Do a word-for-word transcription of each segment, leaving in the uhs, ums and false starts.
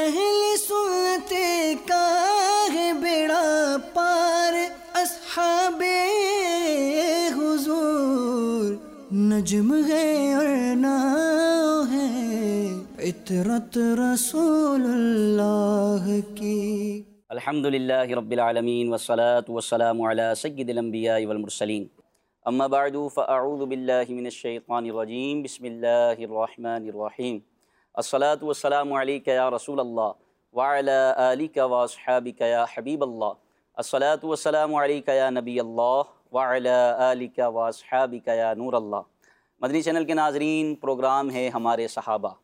अहले सुन्नते का है बेड़ा पार, अस्हाबे हुजूर नज्म है और नाव है इतरत रसूलुल्लाह की। अल्हम्दुलिल्लाहि रब्बिल आलमीन वस्सलातु वस्सलामु अला सय्यिदिल अंबियाइ वल मुरसलीन, अम्मा बअदु फ़अऊज़ु बिल्लाहि मिनश शैतानिर रजीम, बिस्मिल्लाहिर रहमानिर रहीम। अस्सलातु वस्सलामु अलैका या रसूलल्लाह व अला आलिका व अस्हाबिका या हबीबल्लाह। अस्सलातु वस्सलामु अलैका या नबीयल्लाह व अला आलिका व अस्हाबिका या नूरल्लाह। मदनी चैनल के नाज़रीन, प्रोग्राम है हमारे सहाबा,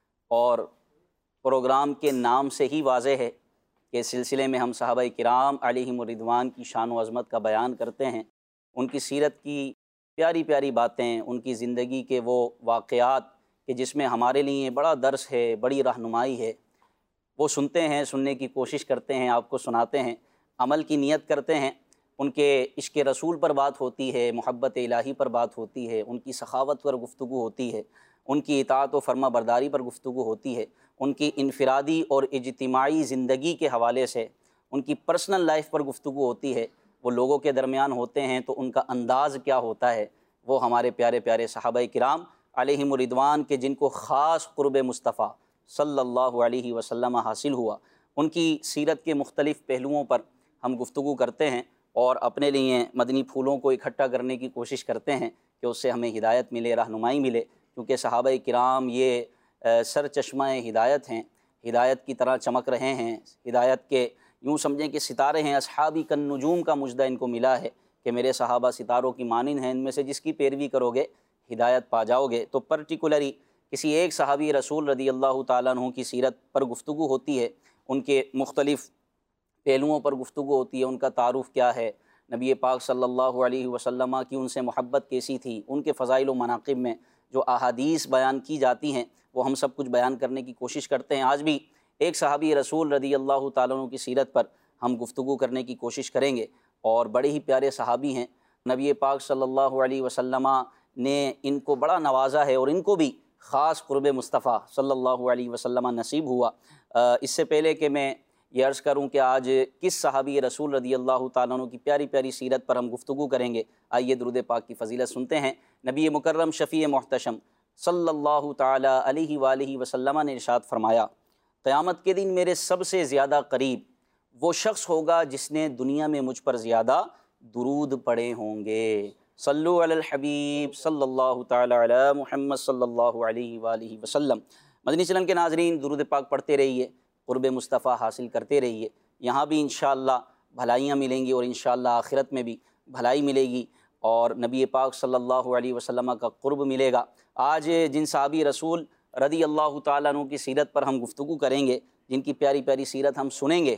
और प्रोग्राम के नाम से ही वाज़ेह है कि सिलसिले में हम सहाबा किराम अलैहिम रिदवान की शान व अज़मत का बयान करते हैं। उनकी सीरत की प्यारी प्यारी बातें, उनकी ज़िंदगी के वो वाक़यात कि जिसमें हमारे लिए बड़ा दर्स है, बड़ी रहनुमाई है, वो सुनते हैं, सुनने की कोशिश करते हैं, आपको सुनाते हैं, अमल की नीयत करते हैं। उनके इश्क़ रसूल पर बात होती है, मोहब्बत इलाही पर बात होती है, उनकी सखावत पर गुफ्तगू होती है, उनकी इताअत व फरमा बरदारी पर गुफ्तगू होती है, उनकी इनफरादी और इज्तिमाई ज़िंदगी के हवाले से उनकी पर्सनल लाइफ पर गुफ्तगू होती है। वो लोगों के दरमियान होते हैं तो उनका अंदाज़ क्या होता है, वो हमारे प्यारे प्यारे सहाबा किराम अलैहिम रिदवान के जिनको ख़ास क़ुर्ब मुस्तफ़ा सल्लल्लाहु अलैहि वसल्लम हासिल हुआ, उनकी सीरत के मुख्तलिफ़ पहलुओं पर हम गुफ्तगू करते हैं और अपने लिए मदनी फूलों को इकट्ठा करने की कोशिश करते हैं कि उससे हमें हिदायत मिले, रहनुमाई मिले। क्योंकि सहाबा किराम ये सर चश्मा हिदायत हैं, हिदायत की तरह चमक रहे हैं, हिदायत के यूँ समझें कि सितारे हैं। अस्हाबी कन नुजूम का मुजदा इनको मिला है कि मेरे सहाबा सितारों की मानिंद हैं, इनमें से जिसकी पैरवी करोगे हिदायत पा जाओगे। तो पर्टिकुलरली किसी एक सहाबी रसूल रदी अल्लाह ताला अन्हु की सीरत पर गुफ्तगू होती है, उनके मुख्तलिफ़ पहलुओं पर गुफ्तगू होती है। उनका तारुफ़ क्या है, नबी पाक सल्लल्लाहु अलैहि वसल्लम की उनसे मोहब्बत कैसी थी, उनके फ़ज़ाइल व मनाक़िब में जो अहादीस बयान की जाती हैं वो हम सब कुछ बयान करने की कोशिश करते हैं। आज भी एक सहाबी रसूल रदी अल्लाह ताला अन्हु की सीरत पर हम गुफ्तगू करने की कोशिश करेंगे, और बड़े ही प्यारे सहाबी हैं। नबी पाक सल्लल्लाहु अलैहि वसल्लम ने इनको बड़ा नवाजा है और इनको भी ख़ास क़ुर्ब मुस्तफ़ा सल्लल्लाहु अलैहि वसल्लम नसीब हुआ। इससे पहले कि मैं ये अर्ज़ करूँ कि आज किस सहाबी रसूल रदी अल्लाह ताला अन्हु की प्यारी प्यारी सीरत पर हम गुफ्तगू करेंगे, आइए दुरूद पाक की फ़ज़ीलत सुनते हैं। नबी मुकर्रम शफ़ी मोहतशम सल्लल्लाहु ताला अलैहि वालैहि वसल्लम ने इरशाद फरमाया, क़यामत के दिन मेरे सबसे ज़्यादा करीब वो शख्स होगा जिसने दुनिया में मुझ पर ज़्यादा दुरूद पढ़े होंगे। सल्लु अलल हबीब सल्लल्लाहु ताला अला मुहम्मद सल्लल्लाहु अलैहि वालैहि वसल्लम। मदनी चैनल के नाज़रीन, दुरूद पाक पढ़ते रहिए, क़ुर्ब मुस्तफ़ा हासिल करते रहिए। यहाँ भी इंशाअल्लाह भलाइयाँ मिलेंगी और इंशाअल्लाह आखिरत में भी भलाई मिलेगी और नबी पाक सल्लल्लाहु अलैहि वसल्लम का क़ुर्ब मिलेगा। आज जिन सहाबी रसूल रदी अल्लाह ताला अन्हु की सीरत पर हम गुफ्तगू करेंगे, जिनकी प्यारी प्यारी सीरत हम सुनेंगे,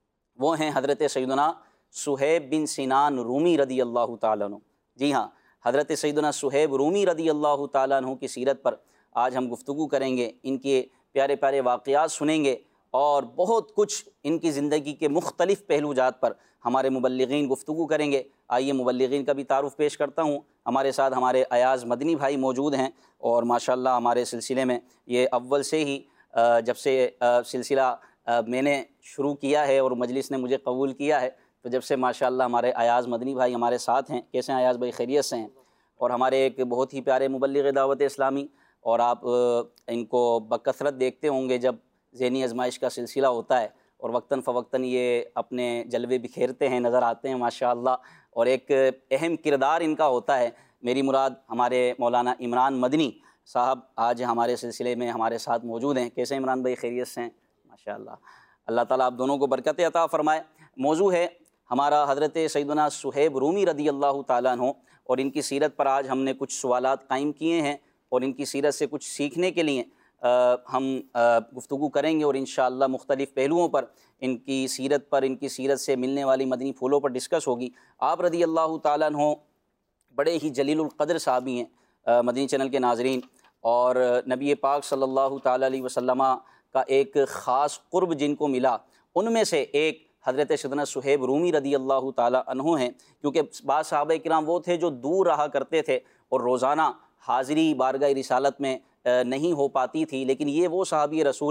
वो हैं हज़रत सैयदना सुहैब बिन सिनान रूमी रदी अल्लाह ताला अन्हु। जी हाँ, हज़रत सैयदना सुहैब रूमी रदी अल्लाह ताला अन्हु की सीरत पर आज हम गुफ्तगू करेंगे, इनके प्यारे प्यारे वाक़यात सुनेंगे और बहुत कुछ इनकी ज़िंदगी के मुख्तलिफ़ पहलूजात पर हमारे मुबल्लिगीन गुफ्तगू करेंगे। आइए मुबल्लिगीन का भी तारुफ़ पेश करता हूँ। हमारे साथ हमारे अयाज़ मदनी भाई मौजूद हैं और माशाअल्लाह हमारे सिलसिले में ये अव्वल से ही जब से सिलसिला मैंने शुरू किया है और मजलिस ने मुझे कबूल किया है, तो जब से माशाअल्लाह हमारे अयाज़ मदनी भाई हमारे साथ हैं। कैसे हैं अयाज़ भाई, खैरियत से हैं? और हमारे एक बहुत ही प्यारे मुबल्लिग दावत इस्लामी, और आप इनको बकसरत देखते होंगे जब ज़हनी आजमाइश का सिलसिला होता है और वक्तन फ़वक्तन ये अपने जलवे बिखेरते हैं, नज़र आते हैं माशाअल्लाह, और एक अहम किरदार इनका होता है। मेरी मुराद हमारे मौलाना इमरान मदनी साहब आज हमारे सिलसिले में हमारे साथ मौजूद हैं। कैसे इमरान भाई, खैरियत से हैं? माशाअल्लाह, अल्लाह ताला आप दोनों को बरकत अता फ़रमाए। मौजू है हमारा हज़रत सैयदना सुहैब रूमी रदी अल्लाह ताला अन्हु, और इनकी सीरत पर आज हमने कुछ सवालात कायम किए हैं और इनकी सीरत से कुछ सीखने के लिए आ, हम गुफ्तगू करेंगे और इंशाअल्लाह मुख्तलिफ़ पहलुओं पर इनकी सीरत पर, इनकी सीरत से मिलने वाली मदनी फूलों पर डिस्कस होगी। आप रदी अल्लाह ताला अन्हु बड़े ही जलीलुल क़द्र साहबी हैं मदनी चैनल के नाज़रीन, और नबी पाक सल्लल्लाहु ताला अलैहि वसल्लम का एक ख़ास क़ुर्ब जिनको मिला, उनमें से एक हज़रत सैयदना सुहैब रूमी रदी अल्लाह ताला अन्हु हैं। क्योंकि बाद सहाबा किराम वो थे जो दूर रहा करते थे और रोज़ाना हाज़िरी बारगाह रिसालत में नहीं हो पाती थी, लेकिन ये वो सहाबी रसूल हैं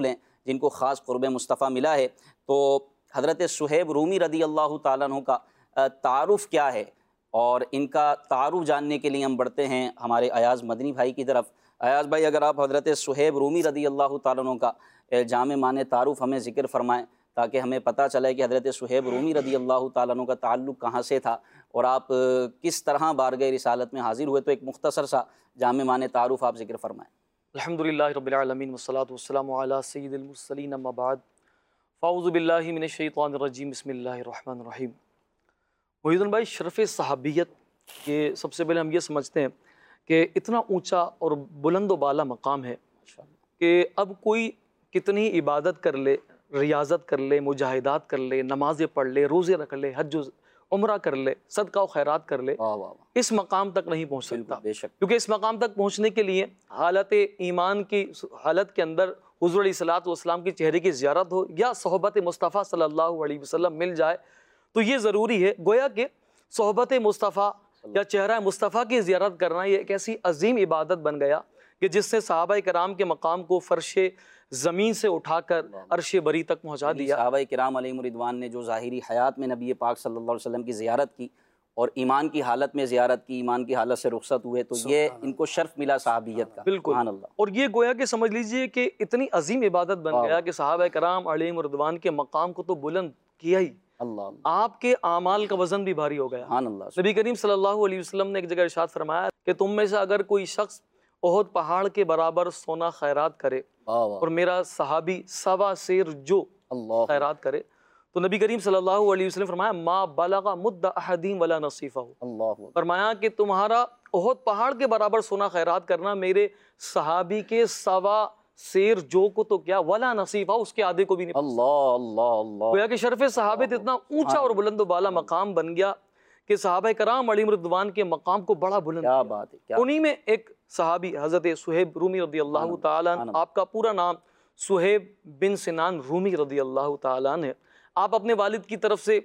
जिनको ख़ास क़ुर्ब मुस्तफ़ा मिला है। तो हज़रत सुहैब रूमी रदी अल्लाह ताला अन्हु का तारुफ़ क्या है और इनका तारुफ़ जानने के लिए हम बढ़ते हैं हमारे अयाज़ मदनी भाई की तरफ। अयाज़ भाई, अगर आप हज़रत सुहैब रूमी रदी अल्लाह ताला अन्हु का जामे माने तारुफ़ हमें ज़िक्र फ़रमाएँ, ताकि हमें पता चले कि हज़रत सुहैब रूमी रदी अल्लाह ताला अन्हु का ताल्लुक़ कहाँ से था और आप किस तरह बारगाह रिसालत में हाज़िर हुए। तो एक मुख्तसर सा जामे माने तारुफ़ आप ज़िक्र फ़रमाएँ। अल्हम्दुलिल्लाहि रब्बिल आलमीन वस्सलातु वस्सलामु अला सय्यिदिल मुरसलीन अम्मा बाद फ़अऊज़ु बिल्लाहि मिनश शैतानिर रजीम बिस्मिल्लाहिर रहमानिर रहीम। मुहीद्दीन भाई, शरफ़ सहाबियत के सबसे पहले हम ये समझते हैं कि इतना ऊंचा और बुलंद व बाला मकाम है कि अब कोई कितनी इबादत कर ले, रियाज़त कर ले, मुजाहिदात कर ले, नमाज़ें पढ़ ले, रोज़े रख ले, हज उम्रा कर ले, सदका व खैरात कर ले, इस मकाम तक नहीं पहुँच सकता। क्योंकि इस मकाम तक पहुँचने के लिए हालत ईमान की हालत के अंदर हुज़ूर अलैहिस्सलातु वस्सलाम के चेहरे की ज़ियारत हो या सोहबत मुस्तफ़ा सल्लल्लाहु अलैहि वसल्लम मिल जाए तो ये ज़रूरी है। गोया कि सोहबत मुस्तफ़ा या चेहरा मुस्तफ़ा की ज़ियारत करना ये एक ऐसी अजीम इबादत बन गया कि जिससे सहाबा किराम के मकाम को फ़र्श ज़मीन से उठाकर अर्श बरी तक पहुँचा दिया। सहाबा किराम अलैहिम रिदवान ने जो ज़ाहिरी हयात में नबी पाक सल्लल्लाहु अलैहि वसल्लम की ज़ियारत की और ईमान की हालत में ज़ियारत की, ईमान की हालत से रुखसत हुए, तो ये इनको शर्फ मिला सहाबियत का। बिल्कुल। और ये गोया कि समझ लीजिए कि इतनी अजीम इबादत बन गया कि सहाबा किराम अलैहिम रिदवान के मकाम को तो बुलंद किया ही, अल्लाह आपके आमाल का वज़न भी भारी हो गया। नबी करीम सल्लल्लाहु अलैहि वसल्लम ने एक जगह इरशाद फरमाया कि तुम में से अगर कोई शख्स ओहद पहाड़ के बराबर सोना खैरात करे और मेरा सहाबी सवा शेर जो खैरात करे, तो नबी करीम सल्लल्लाहु अलैहि वसल्लम फरमाया मा बलगा मुद्दा अहदीम वला नसीफ़हु, फरमाया कि तुम्हारा ओहद पहाड़ के बराबर सोना खैरात करना मेरे सहाबी के सवा शेर जो को तो क्या वला नसीफ़ा उसके आधे को भी नहीं। अल्लाह अल्लाह अल्लाह। गोया कि शर्फ़ सहाबत इतना ऊंचा और बुलंद बाला मकाम बन गया कि सहाबा कराम अलैहिम रिदवान के मकाम को बड़ा बुलंद। क्या बात है, क्या उन्हीं में एक सहाबी हज़रत सुहैब रूमी रदी अल्लाह ताला अन्हु, आपका पूरा नाम सुहैब बिन सिनान रूमी रदी अल्लाह ताला अन्हु है। आप अपने वालिद की तरफ से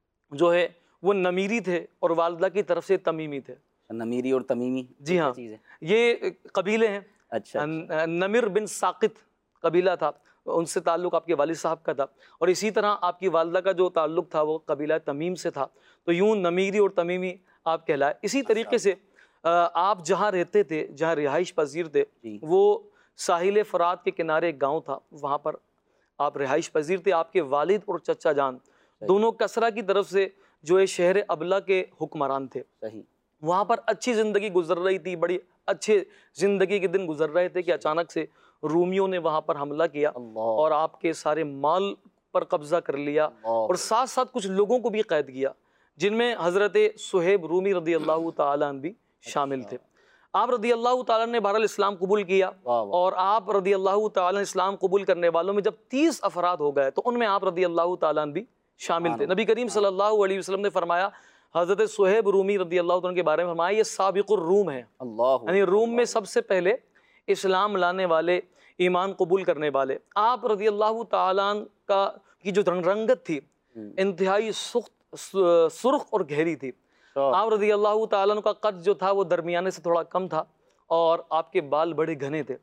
जो है वो नमीरी थे और वालिदा की तरफ से तमीमी थे। नमीरी और तमीमी, जी हाँ, ये कबीले हैं। अच्छा, नमिर बिन साकित कबीला था, उनसे ताल्लुक़ आपके वालिद साहब का था, और इसी तरह आपकी वालिदा का जो ताल्लुक़ था वो कबीला तमीम से था। तो यूँ नमीरी और तमीमी आप कहलाए। इसी तरीके से आप जहाँ रहते थे, जहाँ रिहाइश पजीर थे, वो साहिल फ़रात के किनारे एक गाँव था, वहाँ पर आप रिहाइश पजीर थे। आपके वालिद और चचा जान दोनों कसरा की तरफ से जो है शहर अबला के हुक्मरान थे। सही। वहाँ पर अच्छी ज़िंदगी गुजर रही थी, बड़ी अच्छे ज़िंदगी के दिन गुजर रहे थे कि अचानक से रूमियों ने वहाँ पर हमला किया और आपके सारे माल पर कब्ज़ा कर लिया और साथ साथ कुछ लोगों को भी कैद किया, जिनमें हज़रत सुहैब रूमी रदी अल्लाह ताला अन्हु भी शामिल थे। आप रदी अल्लाह ताला ने बहरहाल इस्लाम कबूल किया और आप रदी अल्लाह ताला इस्लाम कबूल करने वालों में जब तीस अफराद हो गए तो उनमें आप रदी अल्लाह ताला भी शामिल थे। नबी करीम सल्लल्लाहु अलैहि वसल्लम ने फरमाया, हज़रत सुहैब रूमी रदी अल्लाह ताला के बारे में फरमाया, ये साबिक़ुर रूम है, यानी रूम में सबसे पहले इस्लाम लाने वाले, ईमान कबूल करने वाले। आप रदी अल्लाह ताला का की जो रंगत थी इंतहाई सुख्त सुर्ख और गहरी थी। आप रदी अल्लाह ताला का कद जो था वो दरमियाने से थोड़ा कम था और आपके बाल बड़े घने थे।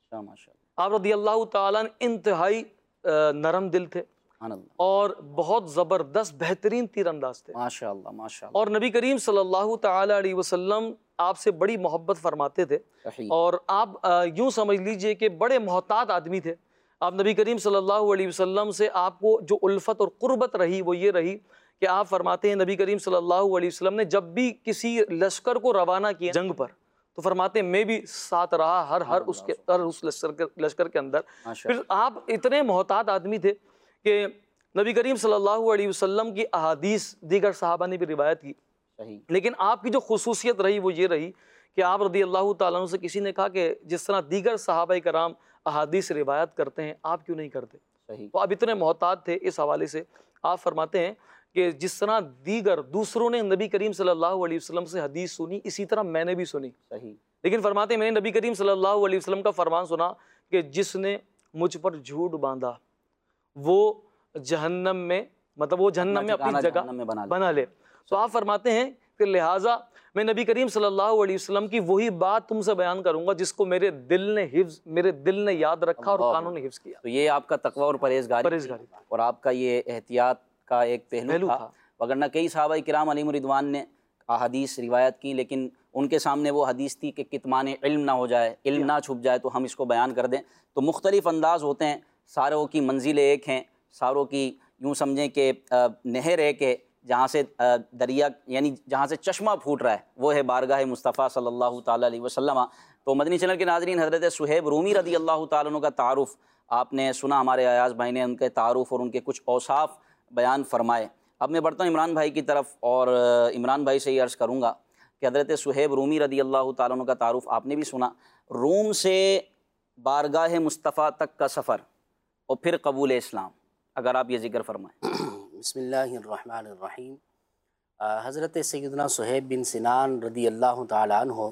आप रदी अल्लाह ताला इंतहाई नरम दिल थे और बहुत ज़बरदस्त बेहतरीन तीरंदाज थे। माशाअल्लाह माशाअल्लाह। और नबी करीम सल्लल्लाहु ताला अलैहि वसल्लम आपसे बड़ी मोहब्बत फरमाते थे और आप यूँ समझ लीजिए कि बड़े मोहतात आदमी थे। आप नबी करीम सल्लल्लाहु अलैहि वसल्लम से आपको जो उल्फत और क़ुर्बत रही वो ये रही कि आप फरमाते हैं, नबी करीम सल्लल्लाहु अलैहि वसल्लम ने जब भी किसी लश्कर को रवाना किया जंग पर तो फरमाते हैं मैं भी साथ रहा हर हर उसके हर उस लश्कर के लश्कर के अंदर। फिर आप इतने मोहतात आदमी थे कि नबी करीम सल्लल्लाहु अलैहि वसल्लम की अहादीस दीगर सहाबा ने भी रिवायत की, लेकिन आपकी जो खुसूसियत रही वो ये रही कि आप रदी अल्लाह ताला अन्हु से किसी ने कहा कि जिस तरह दीगर सहाबा कराम अहादीस रिवायत करते हैं आप क्यों नहीं करते। तो आप इतने मोहतात थे इस हवाले से आप फरमाते हैं कि जिस तरह दीगर दूसरों ने नबी करीम सल्लल्लाहु अलैहि वसल्लम से हदीस सुनी, इसी तरह मैंने भी सुनी। सही। लेकिन फरमाते हैं मैंने नबी करीम सल्लल्लाहु अलैहि वसल्लम का फरमान सुना कि जिसने मुझ पर झूठ बांधा वो जहन्नम में, मतलब वो जहन्नम में अपनी जगह में बना, बना ले। तो आप फरमाते हैं कि लिहाजा मैं नबी करीम सल्लल्लाहु अलैहि वसल्लम की वही बात तुमसे बयान करूंगा जिसको मेरे दिल ने हिफ्ज मेरे दिल ने याद रखा और कानों ने हिफ्ज किया। तो ये आपका तकवा और परहेजगारी परहेजगारी और आपका ये एहतियात का एक पहलू, पहलू था, था। वगरना कई सहाबा किराम अलैहिम रिदवान ने अहादीस रिवायत की, लेकिन उनके सामने वो हदीस थी कि कितमान इल्म ना हो जाए, इल्म ना छुप जाए तो हम इसको बयान कर दें। तो मुख्तलिफ़ अंदाज़ होते हैं, सारों की मंजिलें एक हैं, सारों की यूँ समझें कि नहर एक है, जहाँ से दरिया यानी जहाँ से चश्मा फूट रहा है वो है बारगाह मुस्तफ़ा सल्लल्लाहु ताला अलैहि वसल्लम। तो मदनी चैनल के नाज़रीन, हज़रत सुहैब रूमी रदी अल्लाह ताला अन्हु का तारुफ़ आपने सुना, हमारे अयाज़ भाई ने उनके तारुफ़ और उनके कुछ औसाफ़ बयान फरमाए। अब मैं बढ़ता हूँ इमरान भाई की तरफ और इमरान भाई से ये अर्ज़ करूँगा कि हज़रत सुहैब रूमी रदी अल्लाह ताला अन्हु का तारुफ़ आपने भी सुना। रूम से बारगाह मुस्तफ़ा तक का सफ़र और फिर कबूल इस्लाम, अगर आप ये ज़िक्र फरमाएँ। बिस्मिल्लाहिर्रहमानिर्रहीम। हज़रत सैयदना सुहैब बिन सिनान रदी अल्लाह ताला अन्हु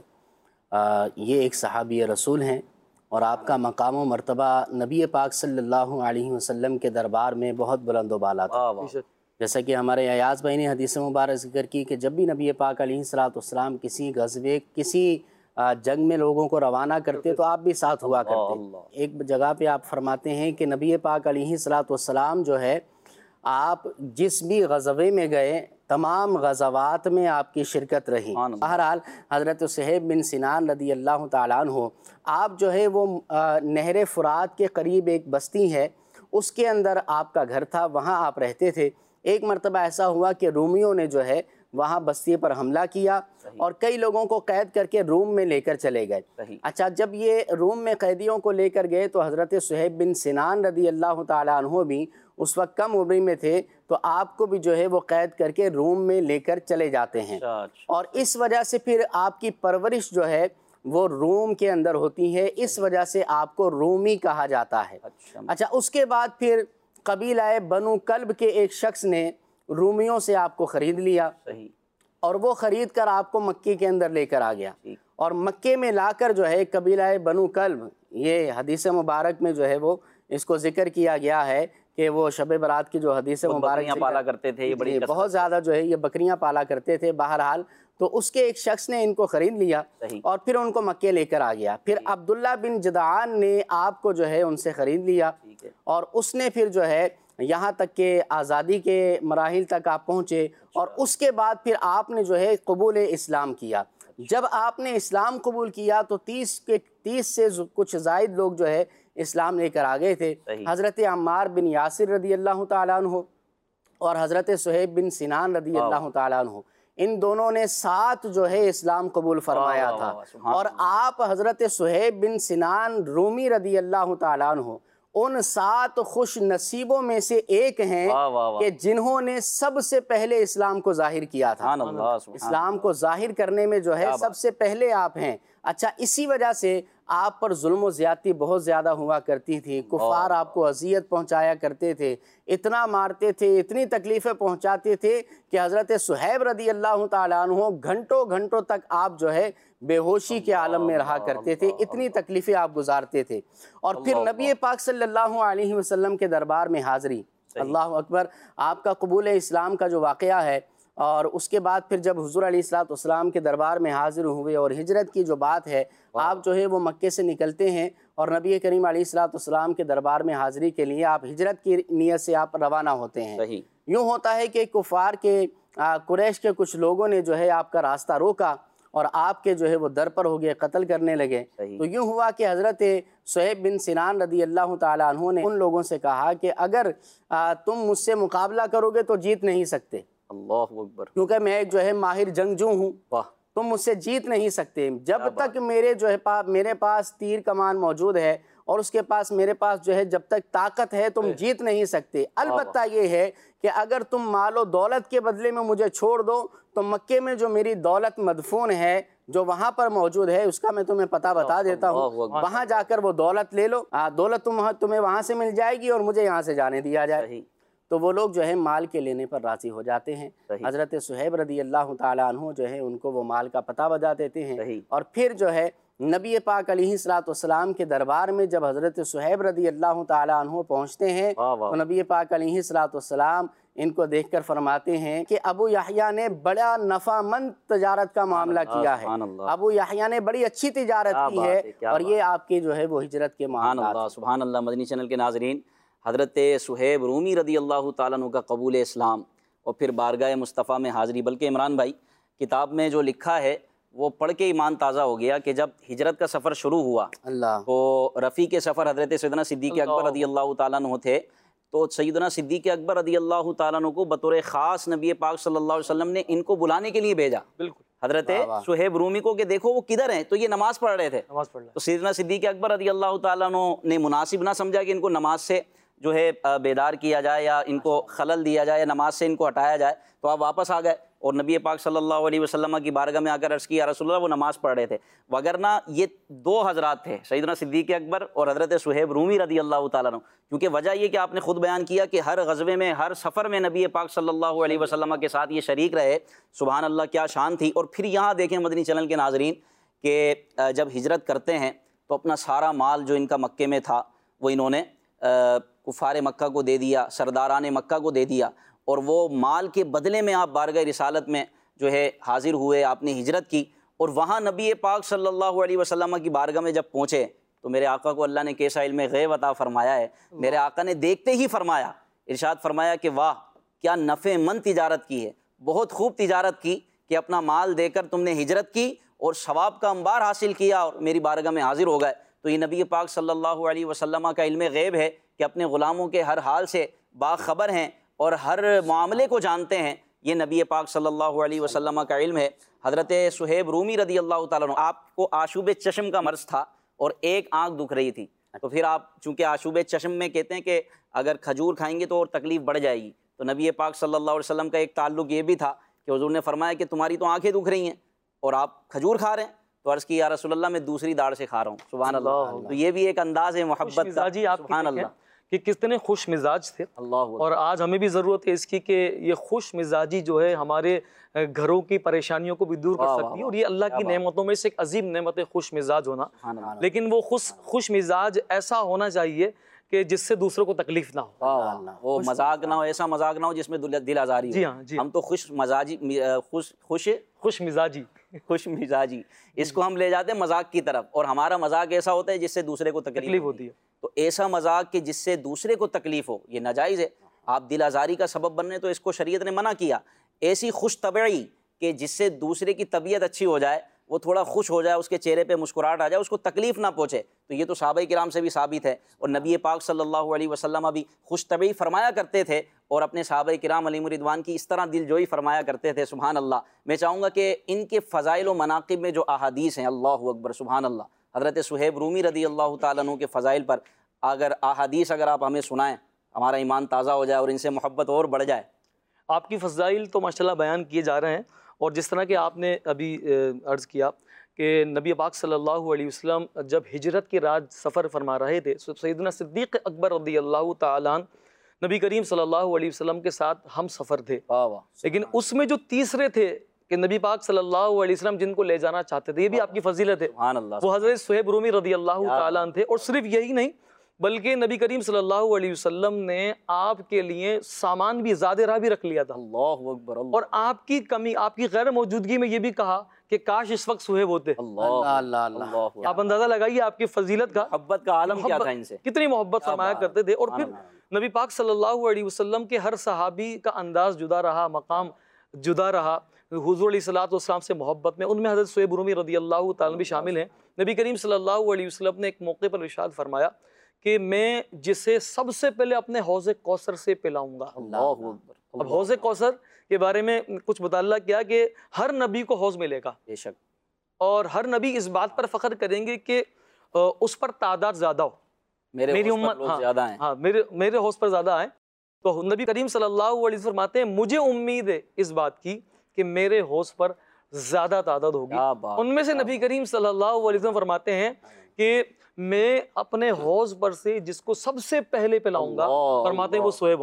ये एक सहाबी रसूल हैं और आपका मकाम व मर्तबा नबी पाक सल्लल्लाहु अलैहि वसल्लम के दरबार में बहुत बुलंद व बाला था। जैसा कि हमारे अयाज़ भाई ने हदीस मुबारक ज़िक्र की कि जब भी नबी पाक अलैहिस्सलातु वस्सलाम किसी गज़वे किसी जंग में लोगों को रवाना करते तो आप भी साथ हुआ करते। एक जगह पे आप फरमाते हैं कि नबी पाक अलैहिस्सलातु वस्सलाम जो है, आप जिस भी गज़वे में गए तमाम गज़वात में आपकी शिरकत रही। बहरहाल हज़रत सुहैब बिन सिनान रदी अल्लाह ताला अन्हु, आप जो है वो नहर फ़ुरात के करीब एक बस्ती है, उसके अंदर आपका घर था, वहाँ आप रहते थे। एक मरतबा ऐसा हुआ कि रूमियों ने जो है वहाँ बस्ती पर हमला किया और कई लोगों को कैद करके रूम में लेकर चले गए। अच्छा, जब ये रूम में कैदियों को लेकर गए तो हज़रत सुहैब बिन सिनान रदी अल्लाह ताला अन्हु भी उस वक्त कम उम्र में थे, तो आपको भी जो है वो कैद करके रूम में लेकर चले जाते हैं और इस वजह से फिर आपकी परवरिश जो है वो रूम के अंदर होती है, इस वजह से आपको रूमी कहा जाता है। अच्छा, उसके बाद फिर कबीला बनु कल्ब के एक शख्स ने रूमियों से आपको ख़रीद लिया और वो ख़रीद कर आपको मक्के के अंदर लेकर आ गया और मक्के में लाकर जो है कबीला बनु कल्ब, ये हदीस मुबारक में जो है वो इसको ज़िक्र किया गया है कि वो शब बरात की जो हदीस मुबारक पाला करते थे, ये बड़ी बहुत ज़्यादा जो है ये बकरियां पाला करते थे। बहरहाल तो उसके एक शख्स ने इनको ख़रीद लिया और फिर उनको मक्के लेकर आ गया। फिर अब्दुल्ला बिन जदान ने आपको जो है उनसे ख़रीद लिया और उसने फिर जो है यहाँ तक के आज़ादी के मराहिल तक आप पहुँचे और उसके बाद फिर आपने जो है कबूल इस्लाम किया। जब आपने इस्लाम कबूल किया तो तीस के तीस से कुछ ज़ायद लोग जो है इस्लाम लेकर आ गए थे। हज़रत अम्मार बिन यासिर रदी अल्लाह ताला अन्हु और हज़रत सुहैब बिन सिनान रदी अल्लाह ताला अन्हु, इन दोनों ने साथ जो है इस्लाम कबूल फरमाया था और आप हज़रत सुहैब बिन सिनान रूमी रदी अल्लाह ताला अन्हु उन सात खुश नसीबों में से एक हैं कि जिन्होंने सबसे पहले इस्लाम को जाहिर किया था। इस्लाम को जाहिर करने में जो है सबसे पहले आप हैं। अच्छा, इसी वजह से आप पर जुल्म ज़्यादती बहुत ज़्यादा हुआ करती थी, कुफ़ार आपको अज़ियत पहुंचाया करते थे, इतना मारते थे, इतनी तकलीफ़ें पहुंचाते थे कि हज़रत सुहैब रदी अल्लाह ताला अन्हु घंटों घंटों तक आप जो है बेहोशी के आलम में रहा करते थे, इतनी तकलीफ़ें आप गुजारते थे। और फिर नबी पाक सल्लल्लाहु अलैहि वसल्लम के दरबार में हाज़री, अल्लाह अकबर, आपका कबूल इस्लाम का जो वाक़या है और उसके बाद फिर जब हुज़ूर अलैहिस्सलाम के दरबार में हाज़िर हुए और हिजरत की जो बात है, आप जो है वो मक्के से निकलते हैं और नबी करीम अलैहिस्सलाम के दरबार में हाज़िरी के लिए आप हिजरत की नीयत से आप रवाना होते हैं। यूँ होता है कि कुफ़ार के कुरैश के कुछ लोगों ने जो है आपका रास्ता रोका और आपके जो है वो दर पर हो गए, कत्ल करने लगे। तो यूँ हुआ कि हज़रत सुहैब बिन सिनान रदी अल्लाह ताला अन्हु ने उन लोगों से कहा कि अगर आ, तुम मुझसे मुकाबला करोगे तो जीत नहीं सकते, अल्लाहु अकबर, क्योंकि मैं एक जो है माहिर जंगजू हूँ, तुम मुझसे जीत नहीं सकते। जब तक मेरे जो है पा, मेरे पास तीर कमान मौजूद है और उसके पास मेरे पास जो है जब तक ताकत है तुम जीत नहीं सकते। अलबत्ता ये है कि अगर तुम मालो दौलत के बदले में मुझे छोड़ दो तो मक्के में जो मेरी दौलत मदफून है जो वहाँ पर मौजूद है उसका मैं तुम्हें पता बता देता हूँ, वहाँ जाकर वो दौलत ले लो, दौलत तुम तुम्हें वहाँ से मिल जाएगी और मुझे यहाँ से जाने दिया जाए। तो वो लोग जो है माल के लेने पर राज़ी हो जाते हैं। हज़रत सुहैब रदी अल्लाह ताला अन्हु जो है उनको वो माल का पता बता देते हैं और फिर जो है नबी पाक अलैहिस्सलाम के दरबार में जब हज़रत सुहैब रदी अल्लाह ताला अन्हु पहुँचते हैं तो नबी पाक अलैहिस्सलाम इनको देखकर फरमाते हैं कि अबू यहया ने बड़ा नफ़ामंद तजारत का मामला किया है, अबू यहया ने बड़ी अच्छी तिजारत की है, और ये आपके जो है वो हिजरत के मामला। सुभान अल्लाह। मदनी चैनल के नाज़रीन, हज़रत सुहैब रूमी रदी अल्लाह ताला अन्हु का कबूल इस्लाम और फिर बारगाह मुस्तफ़ा में हाज़िरी, बल्कि इमरान भाई किताब में जो लिखा है वो पढ़ के ईमान ताज़ा हो गया कि जब हिजरत का सफ़र शुरू हुआ अल्लाह तो रफ़ी के सफ़र हज़रत सैयदना सिद्दीक़ अकबर रदी अल्लाह ताला अन्हु थे, तो सैयदना सिद्दीक़ अकबर रदी अल्लाह ताला अन्हु को बतौर ख़ास नबी पाक सल्लल्लाहु अलैहि वसल्लम ने इनको बुलाने के लिए भेजा। बिल्कुल हज़रत सुहैब रूमी को कि देखो वो किधर हैं, तो ये नमाज़ पढ़ रहे थे। नमाज़ पढ़ रहे तो सैयदना सिद्दीक़ अकबर रदी अल्लाह ताला अन्हु ने मुनासिब ना समझा कि इनको नमाज से जो है बेदार किया जाए या इनको खलल दिया जाए या नमाज से इनको हटाया जाए, तो आप वापस आ गए और नबी पाक सल्लल्लाहु अलैहि वसल्लम की बारगाह में आकर अर्ज़ किया, रसूलुल्लाह वो नमाज़ पढ़ रहे थे। वगरना ये दो हज़रात थे, सैयदना सिद्दीक़ अकबर और हज़रत सुहैब रूमी रदी अल्लाह ताला अन्हु। क्योंकि वजह ये कि आपने ख़ुद बयान किया कि हर ग़ज़वे में, हर सफ़र में नबी पाक सल्लल्लाहु अलैहि वसल्लम के साथ ये शरीक रहे। सुभान अल्लाह, क्या शान थी। और फिर यहाँ देखें मदनी चैनल के नाज़रीन कि जब हिजरत करते हैं तो अपना सारा माल जो इनका मक्के में था वो इन्होंने कुफ़ार मक्का को दे दिया, सरदारान मक्का को दे दिया, और वो माल के बदले में आप बारगाह रिसालत में जो है हाजिर हुए, आपने हिजरत की। और वहाँ नबी पाक सल्लल्लाहु अलैहि वसल्लम की बारगाह में जब पहुँचे तो मेरे आका को अल्लाह ने कैसा इल्म गैब अता फरमाया है। मेरे आका ने देखते ही फरमाया, इरशाद फरमाया कि वाह क्या नफ़ेमंद तिजारत की है, बहुत खूब तिजारत की कि अपना माल देकर तुमने हिजरत की और सवाब का अंबार हासिल किया और मेरी बारगाह में हाजिर हो गए। तो ये नबी पाक सल्लल्लाहु अलैहि वसल्लम का इल्म गैब है कि अपने ग़ुलामों के हर हाल से बाखबर हैं और हर मामले को जानते हैं। ये नबी पाक सल्लल्लाहु अलैहि वसल्लम का इल्म है। हज़रत सुहैब रूमी रदी अल्लाह ताला अन्हु, आपको आशूब चश्म का मर्ज़ था और एक आँख दुख रही थी, तो फिर आप चूँकि आशूब चश्म में कहते हैं कि अगर खजूर खाएंगे तो और तकलीफ़ बढ़ जाएगी, तो नबी पाक सल्लल्लाहु अलैहि वसल्लम का एक ताल्लुक़ ये भी था कि हुज़ूर ने फरमाया कि तुम्हारी तो आँखें दुख रही हैं और आप खजूर खा रहे हैं। तो अर्ज़ की या रसूलल्लाह मैं दूसरी दाढ़ से खा रहा हूँ। सुभान अल्लाह। तो ये भी एक अंदाज़ है मोहब्बत का। सुभान अल्लाह कि कितने खुश मिजाज थे। अल्लाह। और आज हमें भी ज़रूरत है इसकी कि ये खुश मिजाजी जो है हमारे घरों की परेशानियों को भी दूर कर सकती है, और ये अल्लाह की नेमतों में से एक अजीम नेमत है खुश मिजाज होना। लेकिन वो खुश खुश मिजाज ऐसा होना चाहिए कि जिससे दूसरों को तकलीफ ना हो, वो मजाक ना हो, ऐसा मजाक ना हो जिसमें दिल आज़ारी हो। जी हाँ जी। हम तो खुश मजाजी खुश खुश खुश मिजाजी खुश मिजाजी इसको हम ले जाते हैं मजाक की तरफ, और हमारा मजाक ऐसा होता है जिससे दूसरे को तकलीफ होती है। तो ऐसा मजाक कि जिससे दूसरे को तकलीफ हो ये नाजायज़ है। आप दिल आज़ारी का सबब बनने तो इसको शरीयत ने मना किया। ऐसी खुश तबई कि जिससे दूसरे की तबीयत अच्छी हो जाए, वो थोड़ा खुश हो जाए, उसके चेहरे पे मुस्कुराहट आ जाए, उसको तकलीफ़ ना पहुँचे, तो ये तो सहाबाए किराम से भी साबित है। और नबी पाक सल्लल्लाहु अलैहि वसल्लम भी खुश तबई फरमाया करते थे और अपने सहाबाए किराम अलैहिम रिदवान की इस तरह दिलजोई फरमाया करते थे। सुभान अल्लाह। मैं चाहूँगा कि इनके फ़ज़ाइल व मनाक़िब में जो अहादीस हैं, अल्लाहु अकबर, सुभान अल्लाह, हज़रत सुहैब रूमी रदी अल्लाह ताला अन्हु के फ़ज़ाइल पर अगर अहादीस अगर आप हमें सुनाएँ, हमारा ईमान ताज़ा हो जाए और इनसे मोहब्बत और बढ़ जाए। आपकी फ़ज़ाइल तो माशाल्लाह बयान किए जा रहे हैं, और जिस तरह के आपने अभी अर्ज़ किया कि नबी पाक सल्लल्लाहु अलैहि वसल्लम जब हिजरत के राज सफ़र फरमा रहे थे, सैयदना सिद्दीक़ अकबर रज़ी अल्लाह ताला अन्हु नबी करीम सल्लल्लाहु अलैहि वसल्लम के साथ हम सफ़र थे। लेकिन उसमें जो तीसरे थे कि नबी पाक सल्लल्लाहु अलैहि वसल्लम जिनको ले जाना चाहते थे, ये भी आपकी फजीलत है, वो हज़रत सुहैब रूमी रज़ी अल्लाह ताला अन्हु थे। और सिर्फ यही नहीं बल्कि नबी करीम सल्लल्लाहु अलैहि वसल्लम ने आपके लिए सामान भी ज़ादे रहा भी रख लिया था। अल्लाहु अकबर। और आपकी कमी, आपकी गैर मौजूदगी में ये भी कहा कि काश इस वक्त सुहैब होते। अल्लाह अल्लाह अल्लाह। आप अंदाजा लगाइए आपकी फजीलत का, मोहब्बत का आलम क्या था इनसे, कितनी मोहब्बत फरमाया करते थे। और फिर नबी पाक सल्लल्लाहु अलैहि वसल्लम के हर सहाबी का अंदाज जुदा रहा, मकाम जुदा रहा हुज़ूर अलैहिस्सलातु वस्सलाम से मोहब्बत में। उनमें हज़रत सुहैब रूमी रज़ी अल्लाह ताला भी शामिल हैं। नबी करीम सल्लल्लाहु अलैहि वसल्लम ने एक मौके पर इरशाद फरमाया कि मैं जिसे सबसे पहले अपने हौज़ कौसर से पिलाऊंगा। अब हौज़ कौसर के बारे में कुछ मुताल्ला किया कि हर नबी को हौज़ मिलेगा बेशक, और हर नबी इस बात पर फ़ख्र करेंगे कि उस पर तादाद ज़्यादा हो, मेरे मेरी उम्मत हाँ, ज़्यादा हैं, हाँ मेरे मेरे हौज़ पर ज़्यादा आए। तो नबी करीम सल्लल्लाहु अलैहि वसल्लम फरमाते हैं मुझे उम्मीद है इस बात की कि मेरे हौज़ पर ज़्यादा तादाद होगी। उनमें से नबी करीम सल्लल्लाहु अलैहि वसल्लम फरमाते हैं कि मैं अपने हौज़ पर से जिसको सबसे पहले पिलाऊंगा, फरमाते हैं वो सुहैब होंगे।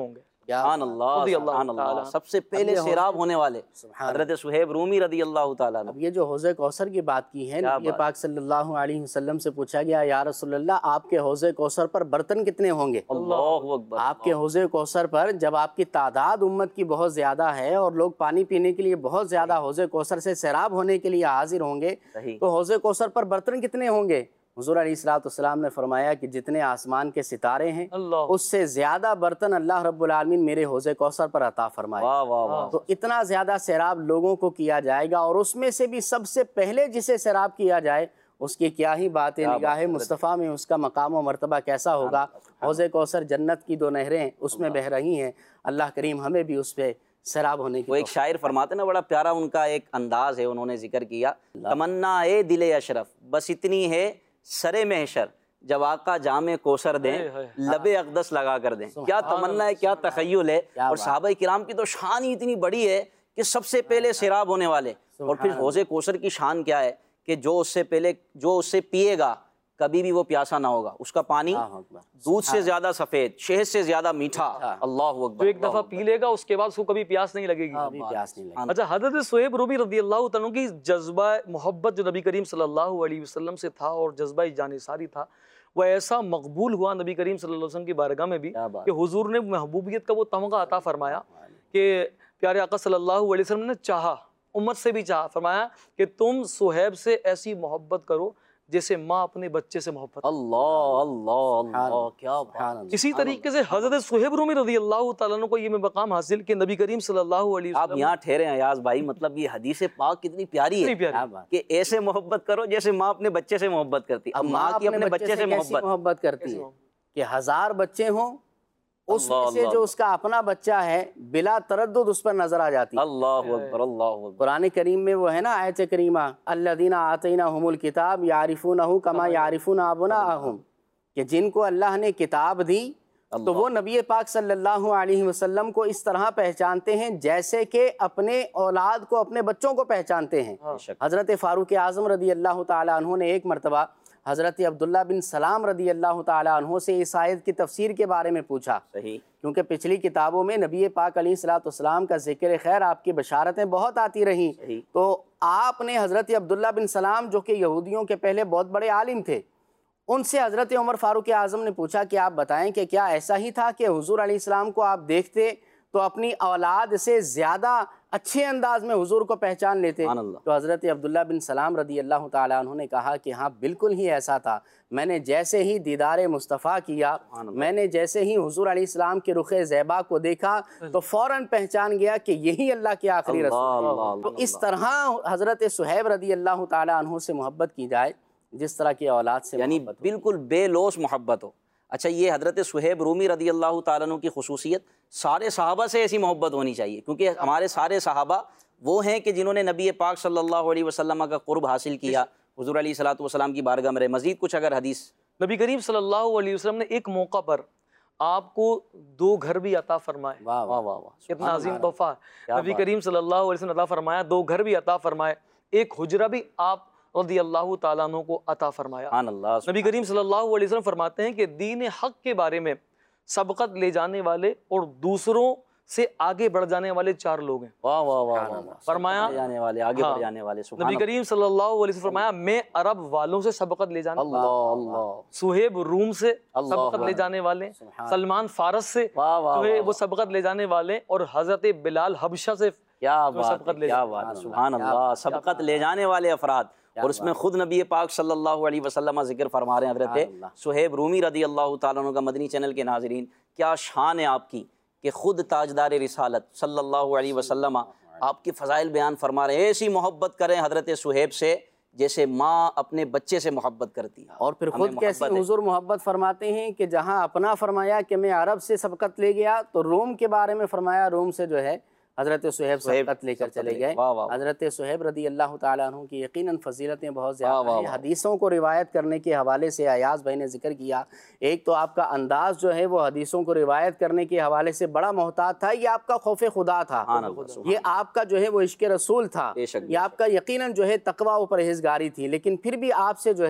सुभान अल्लाह, सुभान अल्लाह। सबसे पहले सैराब होने वाले हजरत सुहैब रूमी रदी अल्लाह ताला अन्हु। अब ये जो हौज़े कौसर की बात की है, ये पाक सल्लल्लाहु अलैहि वसल्लम से पूछा गया, या रसूलल्लाह आपके हौज़े कौसर पर बर्तन कितने होंगे? अल्लाहु अकबर। आपके हौज़े कौसर पर जब आपकी तादाद उम्मत की बहुत ज़्यादा है और लोग पानी पीने के लिए बहुत ज़्यादा हौज़े कौसर से सैराब होने के लिए हाजिर होंगे, तो हौज़े कौसर पर बर्तन कितने होंगे? हुज़ूर अलैहिस्सलाम ने फरमाया कि जितने आसमान के सितारे हैं उससे ज़्यादा बर्तन अल्लाह रब्बुल आलमीन मेरे हौज़े कौसर पर अता फरमाए। वाह वाह वाह। तो इतना ज़्यादा सैराब लोगों को किया जाएगा, और उसमें से भी सबसे पहले जिसे सैराब किया जाए उसकी क्या ही बात है, निगाह मुस्तफ़ा में उसका मकाम व मर्तबा कैसा होगा। हौज़े कौसर जन्नत की दो नहरें उसमें बह रही हैं, अल्लाह करीम हमें भी उस पर सैराब होने की। वो एक शायर फरमाते ना, बड़ा प्यारा उनका एक अंदाज है, उन्होंने जिक्र किया, तमन्ना ए दिले अशरफ बस इतनी है सरे महशर, जब आका जामे कोसर दें लबे अक़दस लगा कर दें। क्या तमन्ना है, क्या तख़य्युल है। और सहाबा किराम की तो शान ही इतनी बड़ी है कि सबसे पहले सैराब होने वाले, और फिर हौज़े कौसर की शान क्या है कि जो उससे पहले जो उससे पिएगा कभी भी वो प्यासा ना होगा, उसका पानी दूध से ज्यादा सफेद, शहद से ज्यादा मीठा। अल्लाह अकबर। तो एक दफा पी लेगा उसके बाद उसको कभी प्यास नहीं लगेगी। प्यास नहीं लगेगी। अच्छा, हज़रत सुहैब रूमी रज़ी अल्लाह तआला की जज्बा मोहब्बत जो नबी करीम सल्लल्लाहु अलैहि वसल्लम से था और जज्बा जानिसारी था, वह ऐसा मकबूल हुआ नबी करीम सल्लल्लाहु अलैहि वसल्लम की बारगाह में भी कि हुजूर ने महबूबियत का वो तमगा अता फरमाया कि प्यारे आका सल्लल्लाहु अलैहि वसल्लम ने चाहा, उम्मत से भी चाहा, फरमाया कि तुम सुहैब से ऐसी मोहब्बत करो जैसे माँ अपने बच्चे से मोहब्बत। अल्लाह अल्लाह अल्लाह, क्या बात। इसी तरीके से हज़रत सुहैब रूमी रज़ी अल्लाह तआला अन्हु को ये मकाम हासिल कि नबी करीम सल्लल्लाहु अलैहि वसल्लम। आप यहाँ ठहरे हैं अयाज भाई, मतलब ये हदीस पाक कितनी प्यारी है कि ऐसे मोहब्बत करो जैसे माँ अपने बच्चे से मोहब्बत करती। अब माँ की अपने बच्चे से मोहब्बत मोहब्बत करती है कि हजार बच्चे हों, उसमें से जो उसका अपना बच्चा है बिला तरद्दुद उस पर नजर आ जाती है। अल्लाहु अकबर, अल्लाहु अकबर। कुरान करीम में वो है ना आयत करीमा, अल्लज़ीना आतैनाहुमुल किताब यारिफूनहु कमा यारिफूना अबनाअहुम, कि जिनको अल्लाह ने किताब दी तो वो नबी पाक सल्लल्लाहु अलैहि वसल्लम को इस तरह पहचानते हैं जैसे कि अपने औलाद को अपने बच्चों को पहचानते हैं। हज़रत फ़ारूक आज़म रदी अल्लाह ताला अन्हु ने एक मरतबा हज़रत अब्दुल्ला बिन सलाम रदी अल्लाह ताला अन्हु से इस आयत की तफसीर के बारे में पूछा। सही। क्योंकि पिछली किताबों में नबी पाक अलैहिस्सलाम का जिक्र खैर, आपकी बशारतें बहुत आती रहीं, तो आपने हज़रत अब्दुल्ला बिन सलाम जो कि यहूदियों के पहले बहुत बड़े आलिम थे, उनसे हज़रत उमर फ़ारूक आज़म ने पूछा कि आप बताएं कि क्या ऐसा ही था कि हुज़ूर अलैहिस्सलाम को आप देखते तो अपनी औलाद से ज़्यादा अच्छे अंदाज में हुजूर को पहचान लेते? तो हज़रत अब्दुल्ला बिन सलाम रदी अल्लाह ताला अन्हु ने कहा कि हाँ बिल्कुल ही ऐसा था। मैंने जैसे ही दीदार मुस्तफ़ा किया, मैंने जैसे ही हुजूर अलैहिस्सलाम के रुखे ज़ैबा को देखा तो फ़ौरन पहचान गया कि यही अल्लाह के आखिरी रसूल। तो इस तरह हज़रत सुहैब रदी अल्लाह ताला अन्हु से मोहब्बत की जाए जिस तरह की औलाद से, यानी बिल्कुल बेलोस मोहब्बत हो। अच्छा, ये हज़रत सुहैब रूमी रदी अल्लाह ताला अन्हु की खुसूसियत, सारे सहाबा से ऐसी मोहब्बत होनी चाहिए, क्योंकि हमारे सारे सहाबा वो हैं कि जिन्होंने नबी पाक सल्लल्लाहु अलैहि वसल्लम का क़ुर्ब हासिल किया, हुज़ूर अलैहिस्सलातु वस्सलाम की बारगाह में रहे। मज़ीद कुछ अगर हदीस, नबी करीम सल्लल्लाहु अलैहि वसल्लम ने एक मौका पर आपको दो घर भी अता फरमाए। वाह वाह वाह, कितना अजीम तोहफा। नबी करीम सल्लल्लाहु अलैहि वसल्लम अता फरमाया, दो घर भी अता फरमाए, एक हुजरा भी आप रज़ी अल्लाह ताला अन्हु को अता फरमाया। नबी करीम सल्लल्लाहु अलैहि वसल्लम फरमाते हैं कि दीन हक के बारे में सबकत ले जाने वाले और दूसरों से आगे बढ़ जाने वाले चार लोग हैं। वाह वाह वाह वाह, फरमाया जाने वाले, आगे बढ़ जाने वाले। नबी करीम सल्लल्लाहु अलैहि वसल्लम फरमाया, मैं अरब वालों से सबकत ले जाने, अल्लाह अल्लाह, सुहेब रूम से सबकत ले जाने वाले, सलमान फारस से जो है वो सबकत ले जाने वाले, और हज़रत बिलाल हबशा से क्या बात, क्या बात, सुभान अल्लाह, सबकत ले जाने वाले अफराद। और उसमें खुद नबी पाक सल्लल्लाहु अलैहि वसल्लम जिक्र फरमा रहे हैं हज़रत सुहैब रूमी रदी अल्लाह ताला अन्हु का। मदनी चैनल के नाज़रीन, क्या शान है आपकी कि खुद ताजदार रिसालत सल्लल्लाहु अलैहि वसल्लम आपकी फ़ज़ाइल बयान फरमा रहे हैं। ऐसी मोहब्बत करें हज़रत सुहैब से जैसे माँ अपने बच्चे से मोहब्बत करती है। और फिर खुद कैसे हुजूर मोहब्बत फरमाते हैं कि जहाँ अपना फरमाया कि मैं अरब से सबकत ले गया, तो रोम के बारे में फरमाया रोम से जो है हज़रत सुहैब सबकत लेकर चले गए। हज़रत सुहैब रदी अल्लाह ताला अन्हु की यकीनन फजीलतें बहुत ज़्यादा हैं। हदीसों को रिवायत करने के हवाले से अयाज भाई ने जिक्र किया, एक तो आपका अंदाज़ जो है वो हदीसों को रिवायत करने के हवाले से बड़ा मोहतात था, ये आपका खौफ खुदा था, ये आपका जो है वो इश्क रसूल था, ये आपका यकीनन जो है तकवा व परहेज़गारी थी। लेकिन फिर भी आपसे जो है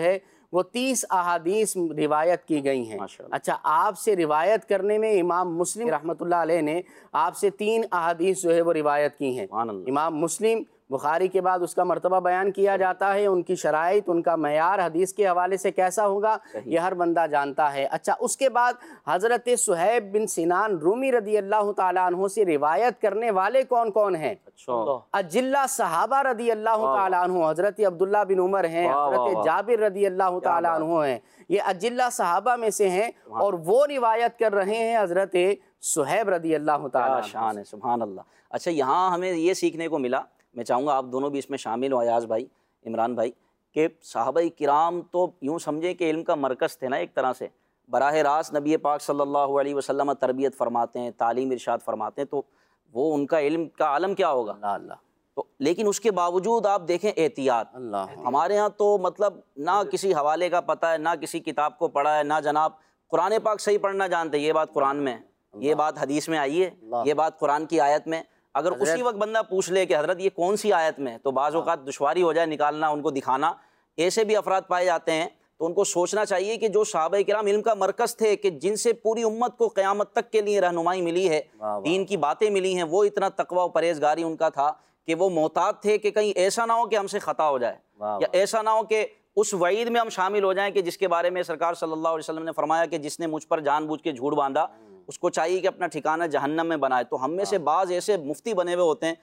वो तीस अहादीस रिवायत की गई हैं। अच्छा, आपसे रिवायत करने में इमाम मुस्लिम रहमतुल्लाह अलैह ने आपसे तीन अहादीस जो है वो रिवायत की हैं। इमाम मुस्लिम, बुखारी के बाद उसका मर्तबा बयान किया जाता है, उनकी शराइत, उनका मयार हदीस के हवाले से कैसा होगा ये हर बंदा जानता है। अच्छा, उसके बाद हज़रत सुहैब बिन सिनान रूमी रदी अल्लाह ताला अन्हु से रिवायत करने वाले कौन कौन हैं? अजिल्ला सहाबा रदी अल्लाह ताला अन्हु, हज़रत अब्दुल्ला बिन उमर हैं, हज़रत जाबिर रदी अल्लाह ताला अन्हु हैं, ये अजिल्ला सहाबा में से हैं और वो रिवायत कर रहे हैं हज़रत सुहैब रदी अल्लाह ताला। शान है, सुभान अल्लाह। अच्छा, यहाँ हमें ये सीखने को मिला, मैं चाहूँगा आप दोनों भी इसमें शामिल हो, अयाज़ भाई, इमरान भाई, कि सहाबा किराम तो यूँ समझे कि इल्म का मरकज़ थे ना एक तरह से, बराह रास्त नबी पाक सल्लल्लाहु अलैहि वसल्लम तरबियत फरमाते हैं, तालीम इरशाद फरमाते हैं, तो वो उनका इल्म का आलम क्या होगा। अल्लाह। तो लेकिन उसके बावजूद आप देखें एहतियात, हमारे यहाँ तो मतलब ना किसी हवाले का पता है, ना किसी किताब को पढ़ा है, ना जनाब कुरान पाक सही पढ़ना जानते, ये बात कुरान में, ये बात हदीस में आई है, ये बात कुरान की आयत में। अगर उसी वक्त बंदा पूछ ले कि हज़रत ये कौन सी आयत में, तो बाज़ औक़ात दुश्वारी हो जाए निकालना, उनको दिखाना। ऐसे भी अफराद पाए जाते हैं, तो उनको सोचना चाहिए कि जो सहाबा किराम इल्म का मरकज़ थे, कि जिनसे पूरी उम्मत को क़यामत तक के लिए रहनुमाई मिली है, दीन की बातें मिली हैं, वो इतना तकवा और परहेज़गारी उनका था कि वो मोहतात थे कि कहीं ऐसा ना हो कि हमसे ख़ता हो जाए, या ऐसा ना हो कि उस वईद में हम शामिल हो जाएं कि जिसके बारे में सरकार सल्लल्लाहु अलैहि वसल्लम ने फरमाया कि जिसने मुझ पर जानबूझ के झूठ बांधा उसको चाहिए कि अपना ठिकाना जहन्नम में बनाए। तो हम में से बाज़ ऐसे मुफ्ती बने हुए होते हैं,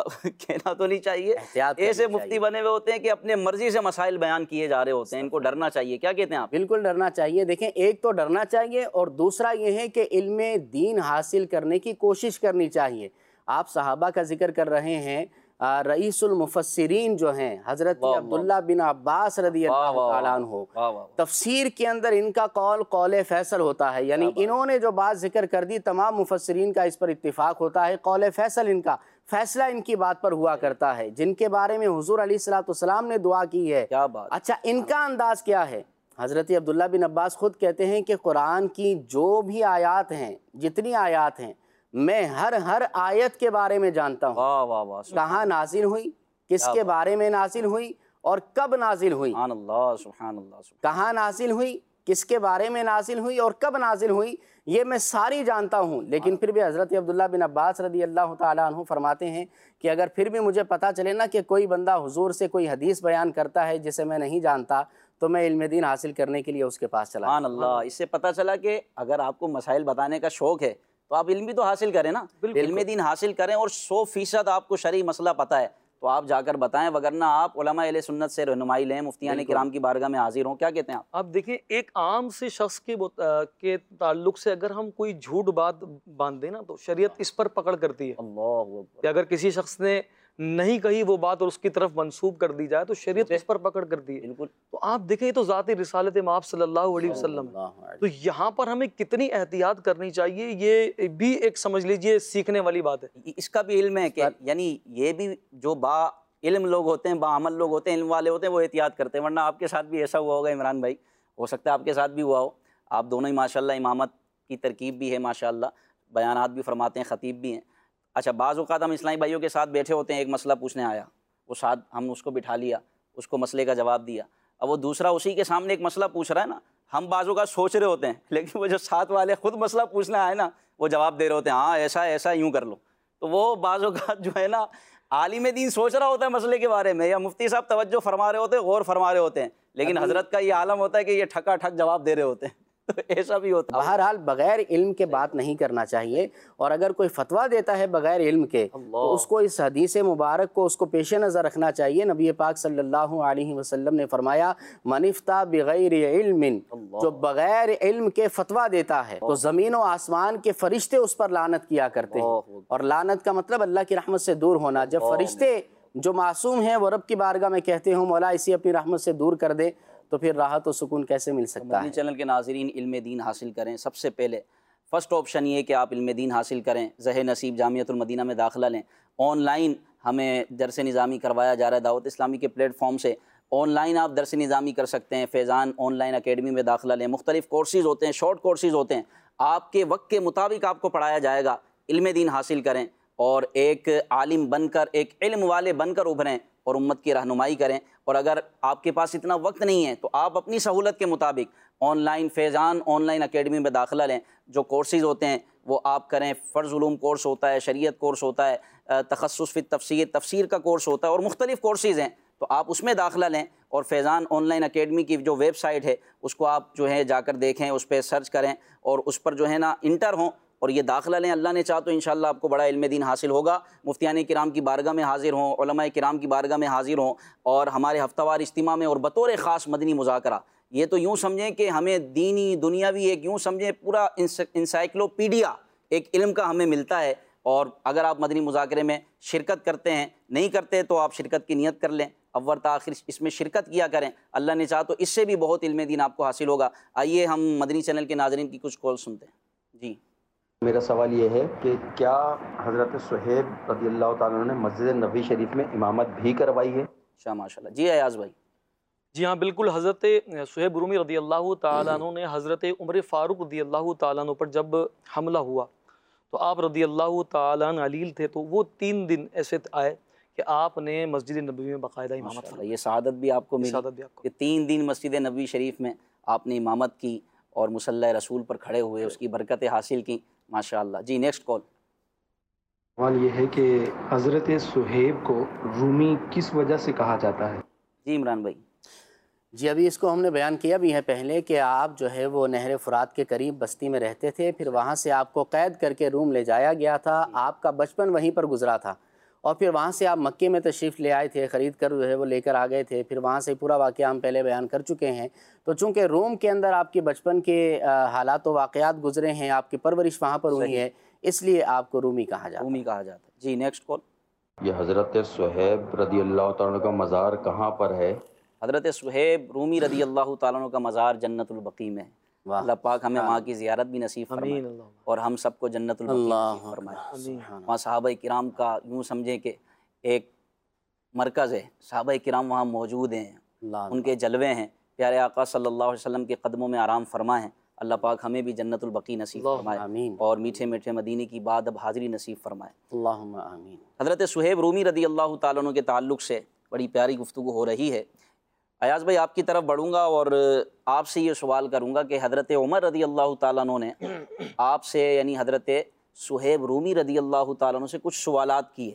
कहना तो नहीं चाहिए, ऐसे मुफ्ती बने हुए होते हैं कि अपने मर्जी से मसाइल बयान किए जा रहे होते हैं, इनको डरना चाहिए। क्या कहते हैं आप? बिल्कुल डरना चाहिए। देखें, एक तो डरना चाहिए और दूसरा ये है कि इल्म दीन हासिल करने की कोशिश करनी चाहिए। आप सहाबा का जिक्र कर रहे हैं, रईसुल मुफस्सिरीन जो हैं हज़रत अब्दुल्ला बिन अब्बास रदी अल्लाह ताला अन्हु, तफसीर के अंदर इनका कौल कौल फैसल होता है, यानी इन्होंने जो बात जिक्र कर दी तमाम मुफस्सिरीन का इस पर इत्तिफाक होता है, कौल फैसल इनका, फैसला इनकी बात पर हुआ करता है, जिनके बारे में हुजूर अलैहिस्सलाम ने दुआ की है। क्या बात। अच्छा, इनका अंदाज क्या है? हज़रत अब्दुल्ला बिन अब्बास खुद कहते हैं कि कुरान की जो भी आयात हैं, जितनी आयात हैं, मैं हर हर आयत के बारे में जानता हूँ। वाह वाह वाह। कहाँ नाजिल हुई, किसके बारे में नाजिल हुई और कब नाजिल हुई। सुभान अल्लाह, सुभान अल्लाह। कहाँ नाजिल हुई, किसके बारे में नाजिल हुई और कब नाजिल हुई, ये मैं सारी जानता हूँ। लेकिन फिर भी हज़रत अब्दुल्ला बिन अब्बास रदी अल्लाह ताला अन्हु फरमाते हैं कि अगर फिर भी मुझे पता चले ना कि कोई बंदा हुजूर से कोई हदीस बयान करता है जिसे मैं नहीं जानता, तो मैं इल्म दीन हासिल करने के लिए उसके पास चला। सुभान अल्लाह। इससे पता चला कि अगर आपको मसाइल बताने का शौक़ है तो आप इल्म भी तो हासिल करें ना, इल्म दीन हासिल करें, और सौ फीसद आपको शरई मसला पता है तो आप जाकर बताएं, वगरना आप उलमा अहले सुन्नत से रहनुमाई लें, मुफ्तियान किराम की बारगाह में हाजिर हों। क्या कहते हैं आप? आप देखिए, एक आम से शख्स के के ताल्लुक से अगर हम कोई झूठ बात बांध दें ना, तो शरीयत इस पर पकड़ करती है। अल्लाह। अगर किसी शख्स ने नहीं कही वो बात और उसकी तरफ मंसूब कर दी जाए तो शरीयत इस पर पकड़ करती है। बिल्कुल। तो आप देखें, तो ज़ाती रिसालत माफ़ सल्लल्लाहु अलैहि वसल्लम, तो यहाँ पर हमें कितनी एहतियात करनी चाहिए, ये भी एक समझ लीजिए सीखने वाली बात है। इसका भी इल्म है कि यानी ये भी जो बा इल्म लोग होते हैं, बाअमल लोग होते हैं, इल्म वाले होते हैं, वो एहतियात करते हैं। वरना आपके साथ भी ऐसा हुआ होगा इमरान भाई, हो सकता है आपके साथ भी हुआ हो। आप दोनों ही माशाल्लाह इमामत की तरकीब भी है माशाल्लाह, बयानात भी फरमाते हैं, ख़तीब भी हैं। अच्छा, बाज़ औक़ात हम इस्लामी भाइयों के साथ बैठे होते हैं, एक मसला पूछने आया, वो साथ हम उसको बिठा लिया, उसको मसले का जवाब दिया। अब वो दूसरा उसी के सामने एक मसला पूछ रहा है ना, हम बाज़ औक़ात सोच रहे होते हैं, लेकिन वो जो साथ वाले ख़ुद मसला पूछने आए ना, वो जवाब दे रहे होते हैं, हाँ ऐसा ऐसा यूँ कर लो। तो वो बाज़ औक़ात जो है ना, आलिम दीन सोच रहा होता है मसले के बारे में, या मुफ्ती साहब तवज्जो फरमा रहे होते हैं, गौर फरमा रहे होते हैं, लेकिन हज़रत का ये आलम होता है कि ये ठका ठक जवाब दे रहे होते हैं। तो ऐसा भी होता है। बहरहाल बगैर इल्म के बात नहीं करना चाहिए, और अगर कोई फतवा देता है बगैर इल्म के तो उसको इस हदीस मुबारक को उसको पेश नज़र रखना चाहिए। नबी पाक सल्लल्लाहु अलैहि वसल्लम ने फरमाया, मनिफ्ता बगैर इल्मिन, जो बगैर इल्म के फतवा देता है तो ज़मीन व आसमान के फरिश्ते उस पर लानत किया करते हैं। और लानत का मतलब अल्लाह की रहमत से दूर होना। जब फरिश्ते जो मासूम हैं वो रब की बारगाह में कहते हो मौला इसी अपनी रहमत से दूर कर दे, तो फिर राहत और सुकून कैसे मिल सकता है। चैनल के नाज़रीन, इल्म दीन हासिल करें। सबसे पहले फ़र्स्ट ऑप्शन ये कि आप इल्म दीन हासिल करें, ज़हे नसीब जामियतुल मदीना में दाखिला लें। ऑनलाइन हमें दरस निज़ामी करवाया जा रहा है दावत इस्लामी के प्लेटफॉर्म से, ऑनलाइन आप दरस निज़ामी कर सकते हैं। फैज़ान ऑनलाइन अकेडमी में दाखिला लें। मुख्तलिफ़ कोर्सेज़ होते हैं, शॉर्ट कोर्सेज़ होते हैं, आपके वक्त के मुताबिक आपको पढ़ाया जाएगा। इल्म दीन हासिल करें और एक आलिम बनकर, एक इल्म वाले बनकर उभरें और उम्मत की रहनुमाई करें। और अगर आपके पास इतना वक्त नहीं है तो आप अपनी सहूलत के मुताबिक ऑनलाइन फैज़ान ऑनलाइन एकेडमी में दाखिला लें। जो कोर्सेज़ होते हैं वो आप करें। फ़र्ज़ उलूम कोर्स होता है, शरीयत कोर्स होता है, तखस्सुस फ़ी तफ़सीर तफ़सीर का कोर्स होता है और मुख्तलिफ़ कोर्सेज़ हैं, तो आप उसमें दाखिला लें। और फैज़ान ऑनलाइन एकेडमी की जो वेबसाइट है उसको आप जो है जाकर देखें, उस पर सर्च करें और उस पर जो है ना इंटर हों और ये दाखिला लें। अल्लाह ने चाहा तो इंशाअल्लाह आपको बड़ा इल्म दीन हासिल होगा। मुफ्तियान किराम की बारगाह में हाजिर हों, उलमाए किराम की बारगाह में हाजिर हों और हमारे हफ्तावार इज्तिमा में और बतौर ख़ास मदनी मुज़ाकरा, ये तो यूँ समझें कि हमें दीनी दुनियावी एक यूँ समझें पूरा इंसाइक्लोपीडिया एक इल्म का हमें मिलता है। और अगर आप मदनी मुज़ाकरे में शिरकत करते हैं, नहीं करते तो आप शिरकत की नियत कर लें, अव्वल ताखिर इसमें शिरकत किया करें। अल्लाह ने चाहा तो इससे भी बहुत इल्म दीन आपको हासिल होगा। आइए हम मदनी चैनल के नाज़रीन की कुछ कॉल सुनते हैं। जी, मेरा सवाल ये है कि क्या हज़रत सुहेब रज़ियल्लाहु ताला अन्हु ने मस्जिद नबी शरीफ में इमामत भी करवाई है? शाह माशाल्लाह। जी अयाज़ भाई। जी हाँ, बिल्कुल। हज़रत सुहेब रूमी रज़ियल्लाहु ताला अन्हु ने हज़रत उमर फ़ारूक रज़ियल्लाहु ताला अन्हु पर जब हमला हुआ तो आप रज़ियल्लाहु ताला अन्हु अलील थे, तो वो तीन दिन ऐसे आए कि आपने मस्जिद नबी में बाकायदा इमामत फरमाई। ये शहादत भी आपको मिली, शहादत भी आपको। कि तीन दिन मस्जिद नबी शरीफ में आपने इमामत की और मुसल्ला रसूल पर खड़े हुए उसकी बरकतें हासिल की, माशाअल्लाह। जी, नेक्स्ट कॉल। सवाल ये है कि हज़रत सुहेब को रूमी किस वजह से कहा जाता है? जी इमरान भाई। जी, अभी इसको हमने बयान किया भी है पहले कि आप जो है वो नहर फ़ुरात के करीब बस्ती में रहते थे, फिर वहाँ से आपको कैद करके रूम ले जाया गया था। आपका बचपन वहीं पर गुजरा था और फिर वहाँ से आप मक्के में तशरीफ़ ले आए थे, ख़रीद कर जो है वो लेकर आ गए थे। फिर वहाँ से पूरा वाक़या हम पहले बयान कर चुके हैं। तो चूँकि रोम के अंदर आपके बचपन के हालात व वाक़यात गुजरे हैं, आपकी परवरिश वहाँ पर हुई है, इसलिए आपको रूमी कहा जाता है। रूमी कहा जाता है। जी, नेक्स्ट कॉल। ये हज़रत सुहेब रज़ियल्लाहु ताला अन्हु का मज़ार कहाँ पर है? हज़रत सुहेब रूमी रज़ियल्लाहु ताला अन्हु का मज़ार जन्नतुल बकी में है। अल्लाह पाक हमें वहाँ की ज़ियारत भी नसीब फरमाए और हम सबको जन्नतुल बकी नसीब फरमाए। वहाँ सहाबा किराम का यूँ समझें कि एक मरकज़ है, सहाबा किराम वहाँ मौजूद हैं, उनके जलवे हैं। प्यारे आका सल्लल्लाहु अलैहि वसल्लम के कदमों में आराम फरमाएँ। अल्लाह पाक हमें भी जन्नतुल बकी नसीब फरमाए और मीठे मीठे मदीने की बात अब हाज़िरी नसीब फरमाए। अल्लाहुम्मा आमीन। हज़रत सुहेब रूमी रज़ियल्लाहु ताला अन्हु के ताल्लुक़ से बड़ी प्यारी गुफ्तगू हो रही है। अयाज़ भाई आपकी तरफ बढ़ूँगा और आपसे ये सवाल करूँगा कि हज़रत उमर रज़ियल्लाहु ताला अन्हु ने आपसे यानी हज़रत सुहेब रूमी रज़ियल्लाहु ताला अन्हु से कुछ सवालात किए।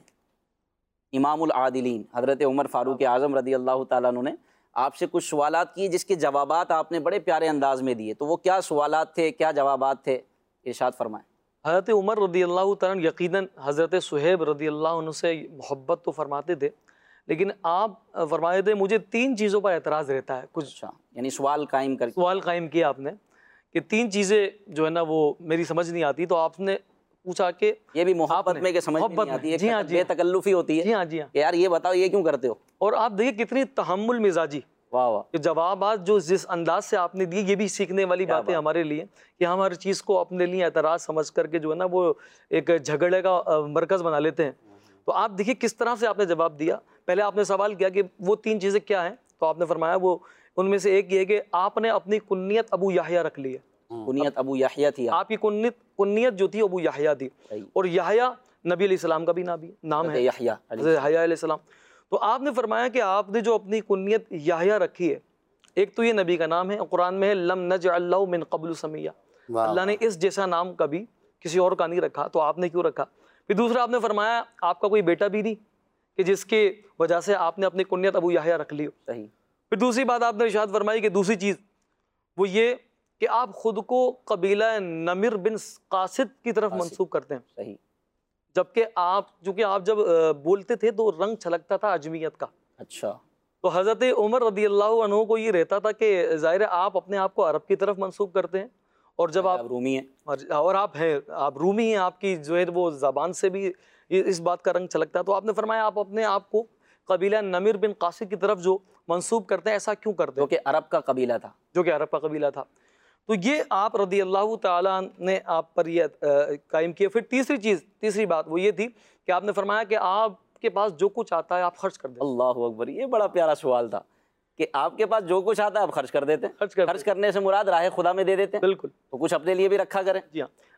इमामुल आदिलीन हज़रत उमर फ़ारूक आज़म रज़ियल्लाहु ताला अन्हु ने आपसे कुछ सवालात किए जिसके जवाबात आपने बड़े प्यारे अंदाज में दिए। तो वो क्या सवालात थे, क्या जवाबात थे, इरशाद फरमाएं। हज़रत उमर रज़ियल्लाहु ताला अन्हु यकीनन हज़रत सुहेब रज़ियल्लाहु अन्हु से मोहब्बत तो फरमाते थे, लेकिन आप फरमाए थे मुझे तीन चीज़ों पर एतराज़ रहता है। कुछ अच्छा, यानी सवाल कायम कर सवाल कायम किया आपने कि तीन चीज़ें जो है ना वो मेरी समझ नहीं आती। तो आपने पूछा कि ये भी मोहब्बत में के समझ में नहीं आती है, जी हाँ, बेतकल्लुफ़ी होती है। जी हाँ, जी हाँ, यार ये बताओ ये क्यों करते हो। और आप देखिए कितनी तहम्मुल मिजाजी, वाह वाह, कि जवाबात जो जिस अंदाज से आपने दिए, ये भी सीखने वाली बातें हमारे लिए कि हम हर चीज़ को अपने लिए एतराज़ समझ करके जो है ना वो एक झगड़े का मरकज़ बना लेते हैं। तो आप देखिए किस तरह से आपने जवाब दिया। पहले आपने सवाल किया कि वो तीन चीज़ें क्या हैं, तो आपने फरमाया वो उनमें से एक ये कि आपने अपनी कुन्नियत अबू याह्या रख ली है। कुन्नियत अबू याह्या थी, आपकी कुन्नियत कुन्नियत जो थी अबू याह्या थी, और याह्या नबी अलैहिस्सलाम का भी नाबी नाम है, याह्या अलैहिस्सलाम। तो आपने फरमाया कि आपने जो अपनी कुन्नियत याह्या रखी है, एक तो ये नबी का नाम है, कुरान में है लम नजअल लहु मिन क़ब्लु समिय्या, अल्लाह ने इस जैसा नाम कभी किसी और का नहीं रखा, तो आपने क्यों रखा। फिर दूसरा आपने फरमाया आपका कोई बेटा भी नहीं कि जिसके वजह से आपने अपनी कुन्नियत अबू याह्या रख ली। सही। फिर दूसरी बात आपने इरशाद फरमाई कि दूसरी चीज़ वो ये कि आप खुद को कबीला नमिर बिन कासिद की तरफ मंसूब करते हैं। सही। जबकि आप चूँकि आप जब बोलते थे तो रंग छलकता था अजमियत का। अच्छा। तो हज़रत उमर रज़ियल्लाहु अन्हु को ये रहता था कि ज़ाहिर है आप अपने आप को अरब की तरफ मंसूब करते हैं, और जब आप, आप रूमी हैं और, और आप हैं आप रूमी हैं, आपकी जो है वो ज़बान से भी इस बात का रंग छलकता है। तो आपने फरमाया आप अपने आप को कबीला नमिर बिन कासिद की तरफ जो मंसूब करते हैं, ऐसा क्यों करते हैं, जो कि अरब का कबीला था, जो कि अरब का कबीला था। तो ये आप रज़ियल्लाहु ताला ने आप पर ये कायम किया। फिर तीसरी चीज़ तीसरी बात वो ये थी कि आपने फरमाया कि आपके पास जो कुछ आता है आप खर्च कर देते। अल्लाहु अकबर, ये बड़ा प्यारा सवाल था कि आपके पास जो कुछ आता है आप खर्च कर देते हैं। खर्च कर खर्च करने से मुराद राह खुदा में दे देते हैं। बिल्कुल। तो कुछ अपने लिए भी रखा करें। जी हाँ।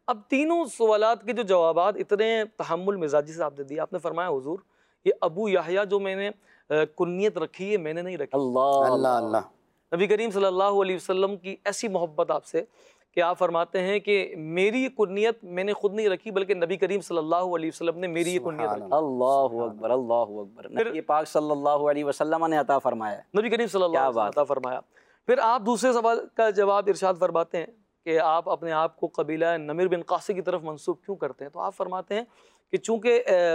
अब तीनों सवालात के जो जवाबात इतने तहम्मुल मिजाजी से आपने दिए। आपने फरमाया हुजूर ये अबू याहया जो मैंने कुन्नियत रखी है मैंने नहीं रखी। अल्लाह अल्लाह अल्लाह। नबी करीम सल्लल्लाहु अलैहि वसल्लम की ऐसी मोहब्बत आपसे कि आप फरमाते हैं कि मेरी कुन्नियत मैंने खुद नहीं रखी बल्कि नबी करीम सल्लल्लाहु अलैहि वसल्लम ने मेरी ये कुन्नियत रखी। अल्लाहु अकबर, अल्लाहु अकबर। नबी पाक सल्लल्लाहु अलैहि वसल्लम ने अता फरमाया, नबी करीम सल्लल्लाहु अलैहि वसल्लम ने अता फरमाया। फिर आप दूसरे सवाल का जवाब इरशाद फरमाते हैं कि आप अपने आप को कबीला नमीर बिन कासी की तरफ मंसूब क्यों करते हैं? तो आप फरमाते हैं कि चूँकि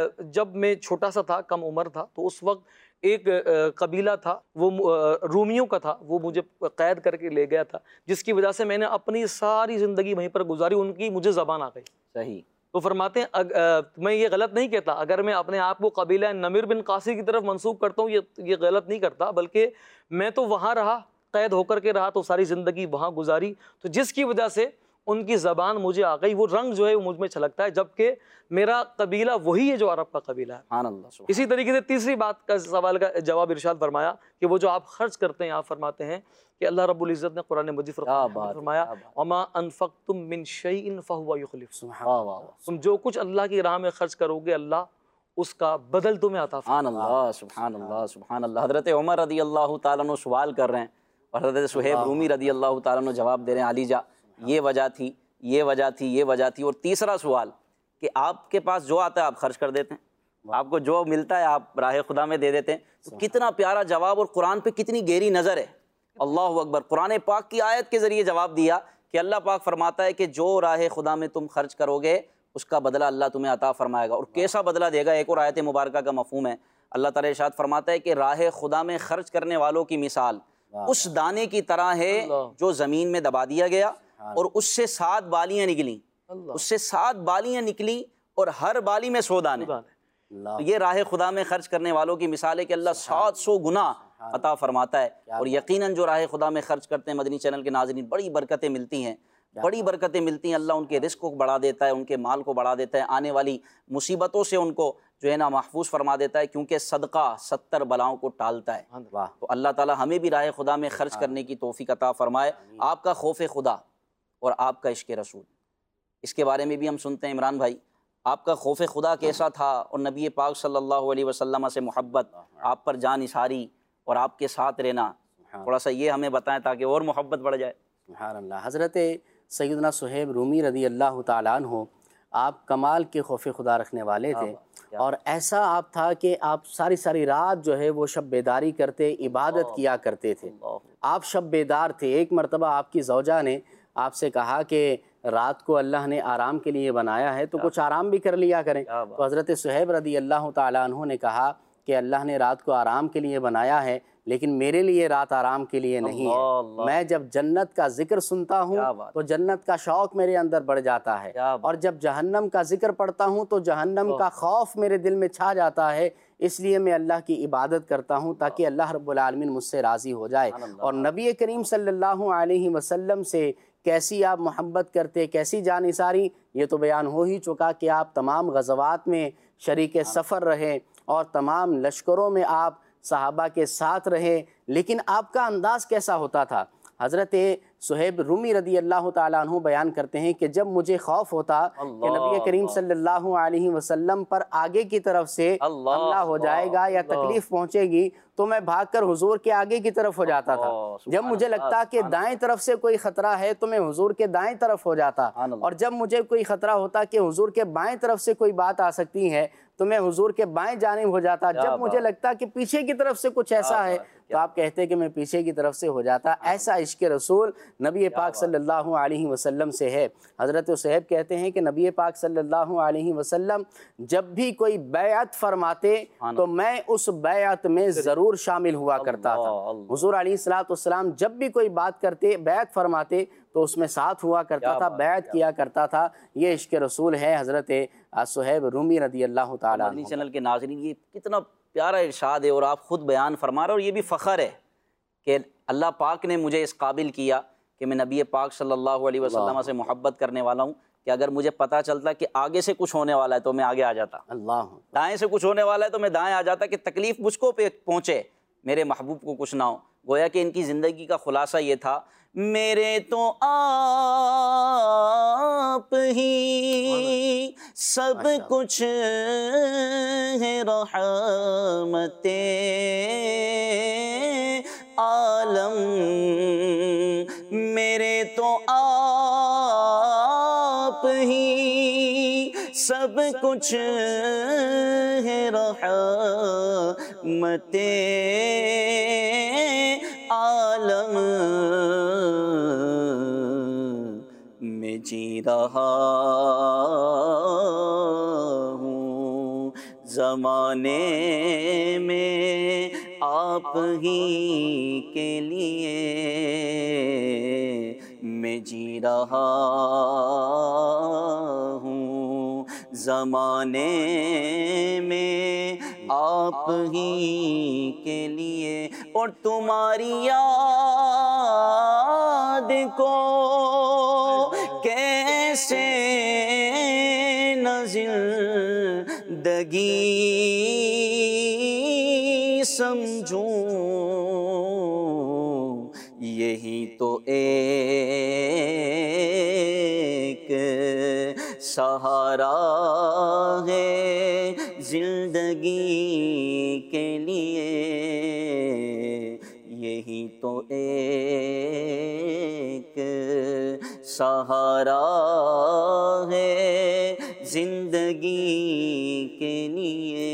जब मैं छोटा सा था, कम उम्र था, तो उस वक्त एक कबीला था वो रूमियों का था, वो मुझे कैद करके ले गया था, जिसकी वजह से मैंने अपनी सारी ज़िंदगी वहीं पर गुजारी, उनकी मुझे ज़बान आ गई। सही। तो फरमाते हैं अग, आ, मैं ये गलत नहीं कहता, अगर मैं अपने आप को कबीला नमीर बिन कासी की तरफ मंसूब करता हूँ, ये ये गलत नहीं करता, बल्कि मैं तो वहाँ रहा, कैद होकर के रहा, तो सारी ज़िंदगी वहाँ गुजारी, तो जिसकी वजह से उनकी ज़बान मुझे आ गई, वो रंग जो है वो मुझ में छलकता है, जबकि मेरा कबीला वही है जो अरब का कबीला है। सुभान अल्लाह। इसी तरीके से तीसरी बात का सवाल का जवाब इरशाद फरमाया कि वो जो आप खर्च करते हैं, आप फरमाते हैं कि अल्लाह रब्बुल इज़्ज़त ने कुरान मजीद में फरमाया वमा अनफक्तुम मिन शैइन फहुवा युखलिफ, तुम जो कुछ अल्लाह की राह में खर्च करोगे अल्लाह उसका बदल तुम्हें अता फरमाएगा। सुभान अल्लाह, सुभान अल्लाह। हज़रत उमर रदी अल्लाह ताला अन्हु सवाल कर रहे हैं और हज़रत सुहैब रूमी रदी अल्लाह ताला अन्हु जवाब दे रहे हैं, अलीजा ये वजह थी, ये वजह थी, ये वजह थी। और तीसरा सवाल कि आपके पास जो आता है आप खर्च कर देते हैं, आपको जो मिलता है आप राह खुदा में दे देते हैं। तो कितना प्यारा जवाब और कुरान पे कितनी गहरी नज़र है। अल्लाह अकबर। कुरान पाक की आयत के ज़रिए जवाब दिया कि अल्लाह पाक फरमाता है कि जो राह खुदा में तुम खर्च करोगे उसका बदला अल्लाह तुम्हें अता फरमाएगा। और कैसा बदला देगा, एक और आयत मुबारका का मफहूम है। अल्लाह ताला इरशाद फरमाता है कि राह खुदा में खर्च करने वालों की मिसाल उस दाने की तरह है जो ज़मीन में दबा दिया गया और उससे सात बालियाँ निकली, उससे सात बालियाँ निकली और हर बाली में सौ दाने। तो ये राह खुदा में खर्च करने वालों की मिसाल है कि अल्लाह सात सौ गुना अता फरमाता है। और यकीनन जो राह खुदा में खर्च करते हैं मदनी चैनल के नाज़रीन, बड़ी बरकतें मिलती हैं, बड़ी बरकतें मिलती हैं। अल्लाह उनके रिस्क को बढ़ा देता है, उनके माल को बढ़ा देता है, आने वाली मुसीबतों से उनको जो है ना महफूज फरमा देता है, क्योंकि सदका सत्तर बलाओं को टालता है। तो अल्लाह ताला हमें भी राह खुदा में खर्च करने की तौफीक अता फरमाए। आपका खौफ खुदा और आपका इश्क रसूल, इसके बारे में भी हम सुनते हैं। इमरान भाई, आपका खौफ खुदा कैसा था और नबी पाक सल्लल्लाहु अलैहि वसल्लम से मोहब्बत, आप पर जान इसारी और आपके साथ रहना, थोड़ा सा ये हमें बताएं ताकि और मोहब्बत बढ़ जाए। सुभान अल्लाह। हज़रत सैयदना सुहैब रूमी रदी अल्लाह ताला अन्हु, आप कमाल के खौफ खुदा रखने वाले थे और ऐसा आप था कि आप सारी सारी रात जो है वो शब बेदारी करते, इबादत किया करते थे। आप शब बेदार थे। एक मरतबा आपकी ज़ौजा ने आपसे कहा कि रात को अल्लाह ने आराम के लिए बनाया है तो कुछ आराम भी कर लिया करें। तो हज़रत सुहैब रदी अल्लाह ताला अन्हु ने कहा कि अल्लाह ने रात को आराम के लिए बनाया है, लेकिन मेरे लिए रात आराम के लिए नहीं है। मैं जब जन्नत का जिक्र सुनता हूँ तो जन्नत का शौक़ मेरे अंदर बढ़ जाता है, और जब जहन्नम का जिक्र पढ़ता हूँ तो जहन्नम का खौफ मेरे दिल में छा जाता है। इसलिए मैं अल्लाह की इबादत करता हूँ ताकि अल्लाह रब्बुल आलमीन मुझसे राज़ी हो जाए। और नबी करीम सल्लल्लाहु अलैहि वसल्लम से कैसी आप मोहब्बत करते, कैसी जानिसारी, ये तो बयान हो ही चुका कि आप तमाम गज़वात में शरीक सफ़र रहे और तमाम लश्करों में आप सहाबा के साथ रहे। लेकिन आपका अंदाज़ कैसा होता था? हज़रत सुहैब रूमी रदी अल्लाह ताला अन्हु बयान करते हैं कि जब मुझे खौफ होता कि नबी करीम सल्लल्लाहु अलैहि वसल्लम पर आगे की तरफ से हमला हो जाएगा या तकलीफ़ पहुँचेगी तो मैं भागकर हुजूर के आगे की तरफ हो जाता था। जब मुझे लगता कि दाएं तरफ से कोई ख़तरा है तो मैं हुजूर के दाएं तरफ हो जाता, और जब मुझे कोई ख़तरा होता कि हुजूर के बाएं तरफ से कोई बात आ सकती है तो मैं हुजूर के बाएं जानिब हो जाता। जब मुझे लगता कि पीछे की तरफ से कुछ ऐसा है तो आप कहते कि मैं पीछे की तरफ से हो जाता। ऐसा इश्क रसूल नबी पाक सल्लल्लाहु अलैहि वसल्लम से है। हज़रत सुहैब कहते हैं कि नबी पाक सल्लल्लाहु अलैहि वसल्लम जब भी कोई बैअत फरमाते तो मैं उस बैअत में ज़रूर शामिल हुआ करता था। हुजूर अलैहिस्सलातु वस्सलाम जब भी कोई बात करते, बैअत फरमाते तो उसमें साथ हुआ करता था, बैअत किया करता था। ये इश्क रसूल है हज़रत सुहैब रूमी रदी अल्लाह ताला। मदनी चैनल के नाज़रीन, ये कितना प्यारा इरशाद है और आप ख़ुद बयान फरमा रहे हो। और ये भी फ़ख्र है कि अल्लाह पाक ने मुझे इस काबिल किया कि मैं नबी पाक सल्लल्लाहु अलैहि वसल्लम से मोहब्बत करने वाला हूँ कि अगर मुझे पता चलता कि आगे से कुछ होने वाला है तो मैं आगे आ जाता, अल्लाह दाएँ से कुछ होने वाला है तो मैं दाएँ आ जाता कि तकलीफ़ मुझको पे पहुँचे, मेरे महबूब को कुछ ना हो। गोया कि इनकी ज़िंदगी का खुलासा ये था, मेरे तो आप ही सब कुछ है, रहमते आलम, मेरे तो आप ही सब कुछ है, रहमते आलम, मैं जी रहा हूँ ज़माने में आप ही के लिए, मैं जी रहा हूँ ज़माने में आप ही के लिए, और तुम्हारी याद को कैसे न ज़िंदगी समझूं, यही तो एक सहारा है जिंदगी के लिए, यही तो एक सहारा है जिंदगी के लिए।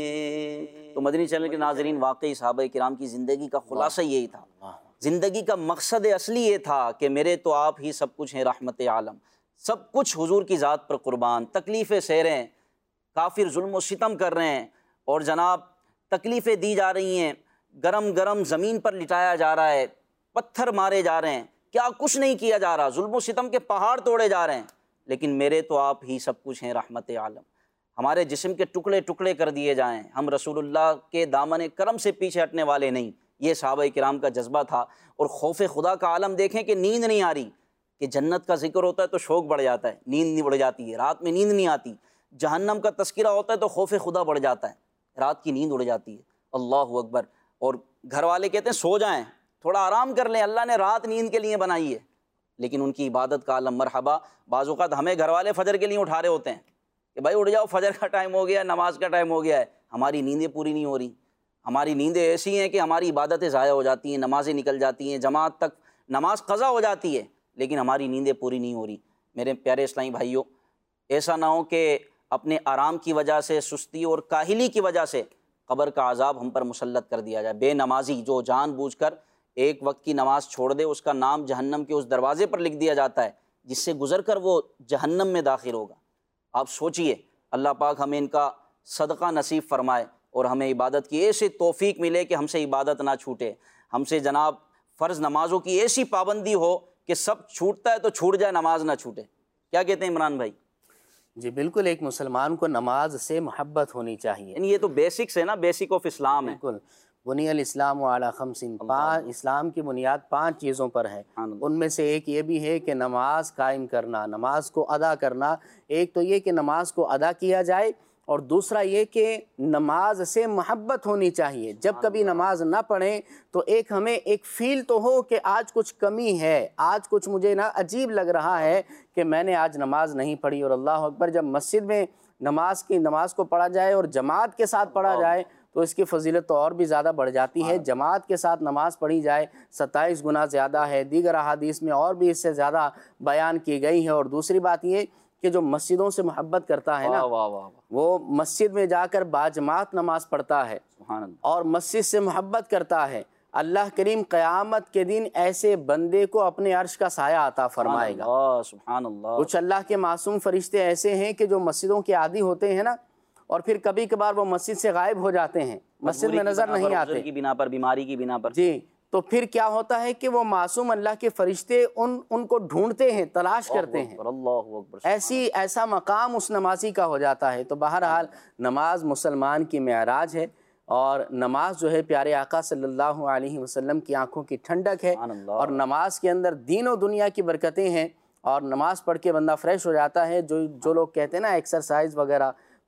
तो मदनी चैनल के नाज़रीन, वाकई सहाबा किराम की ज़िंदगी का खुलासा यही था, ज़िंदगी का मकसद असली ये था कि मेरे तो आप ही सब कुछ हैं, रहमत आलम, सब कुछ हुजूर की ज़ात पर कुर्बान, तकलीफ़ें सह रहे हैं, काफिर जुल्म व सितम कर रहे हैं, और जनाब तकलीफ़ें दी जा रही हैं, गरम गरम ज़मीन पर लिटाया जा रहा है, पत्थर मारे जा रहे हैं, क्या कुछ नहीं किया जा रहा, जुल्म व सितम के पहाड़ तोड़े जा रहे हैं, लेकिन मेरे तो आप ही सब कुछ हैं, रहमत आलम। हमारे जिस्म के टुकड़े टुकड़े कर दिए जाएँ, हम रसूलुल्लाह के दामन करम से पीछे हटने वाले नहीं, ये सहाबा किराम का जज्बा था। और खौफ खुदा का आलम देखें कि नींद नहीं आ रही, कि जन्नत का जिक्र होता है तो शौक़ बढ़ जाता है, नींद नहीं बढ़ जाती है, रात में नींद नहीं आती, जहन्नम का तस्किरा होता है तो खौफ खुदा बढ़ जाता है, रात की नींद उड़ जाती है। अल्लाहु अकबर। और घर वाले कहते हैं सो जाएं, थोड़ा आराम कर लें, अल्लाह ने रात नींद के लिए बनाई है, लेकिन उनकी इबादत का आलम मरहबा। बाज़ औक़ात हमें घर वाले फ़जर के लिए उठा रहे होते हैं कि भाई उठ जाओ, फ़जर का टाइम हो गया, नमाज का टाइम हो गया है, हमारी नींदें पूरी नहीं हो रही, हमारी नींदें ऐसी हैं कि हमारी इबादतें ज़ाया हो जाती हैं, नमाज़ें निकल जाती हैं, जमात तक नमाज क़ज़ा हो जाती है, लेकिन हमारी नींदें पूरी नहीं हो रही। मेरे प्यारे इस्लामी भाइयों, ऐसा ना हो कि अपने आराम की वजह से, सुस्ती और काहिली की वजह से क़ब्र का अज़ाब हम पर मुसल्लत कर दिया जाए। बेनमाजी जो जानबूझकर एक वक्त की नमाज छोड़ दे, उसका नाम जहन्नम के उस दरवाज़े पर लिख दिया जाता है जिससे गुज़र कर वो जहन्नम में दाखिल होगा। आप सोचिए, अल्लाह पाक हमें इनका सदक़ा नसीब फ़रमाए और हमें इबादत की ऐसी तौफ़ीक मिले कि हमसे इबादत ना छूटे, हमसे जनाब फ़र्ज़ नमाज़ों की ऐसी पाबंदी हो कि सब छूटता है तो छूट जाए, नमाज ना छूटे। क्या कहते हैं इमरान भाई? जी बिल्कुल, एक मुसलमान को नमाज से मोहब्बत होनी चाहिए। यानी ये तो बेसिक्स है ना, बेसिक ऑफ इस्लाम है। बिल्कुल, बुनियल इस्लाम अला खमसिन, पाँच, इस्लाम की बुनियाद पाँच चीज़ों पर है। उनमें से एक ये भी है कि नमाज कायम करना, नमाज को अदा करना। एक तो ये कि नमाज को अदा किया जाए, और दूसरा ये कि नमाज से मोहब्बत होनी चाहिए। जब कभी नमाज ना पढ़ें तो एक हमें एक फ़ील तो हो कि आज कुछ कमी है, आज कुछ मुझे ना अजीब लग रहा है कि मैंने आज नमाज नहीं पढ़ी। और अल्लाह अकबर, जब मस्जिद में नमाज की नमाज को पढ़ा जाए और जमात के साथ पढ़ा जाए तो इसकी फजीलत तो और भी ज़्यादा बढ़ जाती है। जमात के साथ नमाज पढ़ी जाए सत्ताईस गुना ज़्यादा है, दीगर अहादीस में और भी इससे ज़्यादा बयान की गई है। और दूसरी बात ये कि जो मस्जिदों से मोहब्बत करता है ना, वाह वाह, वो मस्जिद में जाकर बाजमात नमाज पढ़ता है और मस्जिद से मोहब्बत करता है, अल्लाह करीम क़यामत के दिन ऐसे बंदे को अपने अर्श का साया अता फरमाएगा। सुभान अल्लाह। कुछ अल्लाह के मासूम फरिश्ते ऐसे हैं कि जो मस्जिदों के आदी होते हैं ना, और फिर कभी कभार वो मस्जिद से गायब हो जाते हैं, मस्जिद में नज़र नहीं आते की बिना पर, बीमारी की बिना पर। जी, तो फिर क्या होता है कि वो मासूम अल्लाह के फरिश्ते उन उनको ढूंढते हैं, तलाश करते हैं। अल्लाहु अकबर। ऐसी ऐसा मकाम उस नमाजी का हो जाता है। तो बहरहाल नमाज मुसलमान की मेराज है, और नमाज जो है प्यारे आका सल्लल्लाहु अलैहि वसल्लम की आंखों की ठंडक है। और नमाज के अंदर दीन और दुनिया की बरकतें हैं, और नमाज पढ़ के बंदा फ्रेश हो जाता है। जो जो लोग कहते हैं ना एक्सरसाइज वगैरह,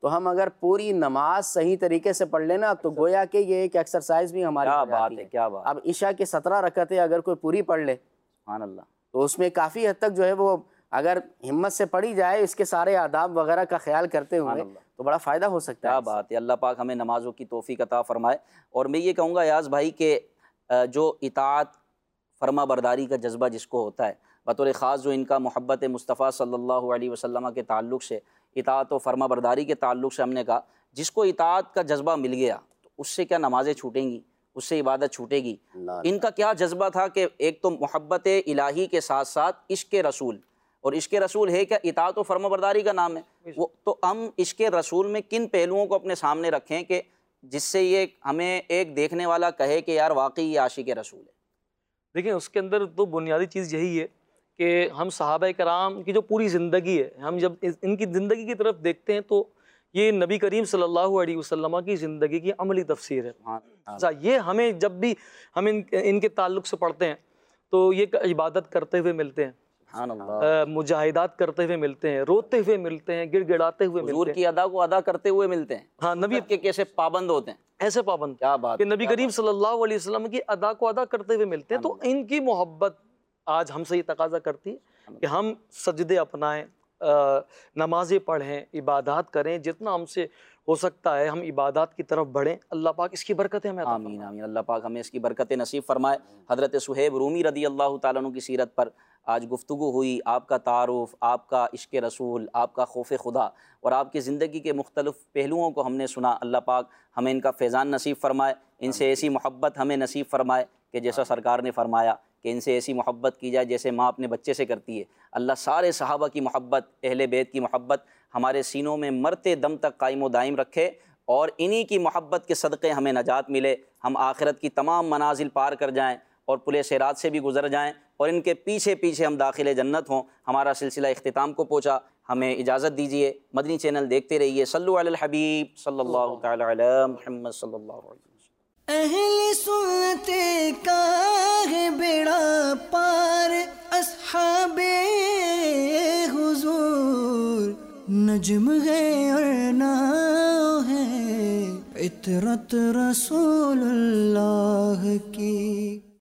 तो हम अगर पूरी नमाज सही तरीके से पढ़ लेना तो गोया कि ये एक एक्सरसाइज भी हमारी क्या हो बात जाती है, क्या बात। अब इशा की सत्रह रकअतें अगर कोई पूरी पढ़ ले सुभान अल्लाह, तो उसमें काफ़ी हद तक जो है वो अगर हिम्मत से पढ़ी जाए, इसके सारे आदाब वगैरह का ख्याल करते हुए, तो बड़ा फ़ायदा हो सकता है। क्या बात है। अल्लाह पाक हमें नमाज़ों की तौफ़ीक अता फ़रमाए। और मैं ये कहूँगा याज़ भाई के जो इताअत फरमा बरदारी का जज्बा जिसको होता है, बतौर ख़ास जो इनका मोहब्बत मुस्तफ़ा सल्लल्लाहु अलैहि वसल्लम के ताल्लुक़ से, इताअत और फरमा बरदारी के ताल्लुक़ से, हमने कहा जिसको इताअत का जज्बा मिल गया तो उससे क्या नमाज़ें छूटेंगी, उससे इबादत छूटेगी। इनका क्या जज्बा था कि एक तो मोहब्बत इलाही के साथ साथ इश्क़ रसूल, और इश्क़ रसूल है क्या, इताअत और फरमा बरदारी का नाम है वो। तो हम इश्क़ रसूल में किन पहलुओं को अपने सामने रखें कि जिससे ये हमें एक देखने वाला कहे कि यार वाकई ये आशिक़ रसूल है। देखिए उसके अंदर तो बुनियादी चीज़ यही है कि हम सहाबा कराम की जो पूरी ज़िंदगी है, हम जब इनकी ज़िंदगी की तरफ देखते हैं तो ये नबी करीम सल्लल्लाहु अलैहि वसल्लम की ज़िंदगी की अमली तफसीर है। हाँ, हाँ। ये हमें जब भी हम इन इनके ताल्लुक़ से पढ़ते हैं तो ये इबादत करते हुए मिलते हैं, मुजाहिदात करते हुए मिलते हैं, रोते हुए मिलते हैं, गिड़गिड़ाते हुए मिलते हैं, की अदा को अदा करते हुए मिलते हैं। हाँ, नबी के कैसे पाबंद होते हैं, ऐसे पाबंद, क्या बात कि नबी करीम सल्लल्लाहु अलैहि वसल्लम की अदा को अदा करते हुए मिलते हैं। तो इनकी मोहब्बत आज हमसे ये तकाजा करती है कि हम सजदे अपनाएं, नमाज़ें पढ़ें, इबादत करें, जितना हमसे हो सकता है हम इबादत की तरफ बढ़ें। अल्लाह पाक इसकी बरकतें हमें अता आमीन आमीन। अल्लाह पाक हमें इसकी बरकतें नसीब फरमाए। हज़रत सुहैब रूमी रदी अल्लाह ताला अन्हु की सीरत पर आज गुफ्तगू हुई, आपका तारुफ़, आपका इश्क़ रसूल, आपका खौफ़ खुदा और आपकी ज़िंदगी के मुख्तलिफ़ पहलुओं को हमने सुना। अल्लाह पाक हमें इनका फैज़ान नसीब फरमाए, इनसे ऐसी मोहब्बत हमें नसीब फरमाए कि जैसा सरकार ने फरमाया कि इनसे ऐसी मोहब्बत की जाए जैसे माँ अपने बच्चे से करती है। अल्लाह सारे सहाबा की मोहब्बत, अहले बैत की मोहब्बत हमारे सीनों में मरते दम तक कायम दायम रखे और इन्हीं की मोहब्बत के सदक़े हमें नजात मिले, हम आखिरत की तमाम मनाजिल पार कर जाएँ और पुले सिरात से भी गुज़र जाएँ और इनके पीछे पीछे हम दाखिले जन्नत हों। हमारा सिलसिला इख्तिताम को पहुँचा, हमें इजाज़त दीजिए। मदनी चैनल देखते रहिए। सल्लु अलल हबीब सल्लल्लाहु तआला अला मुहम्मद सल्लल्लाहु अलैहि वसल्लम। अहले सुन्नते का है बेड़ा पार, अस्हाबे हुजूर नज्म है और नाव है इतरत रसूलुल्लाह की।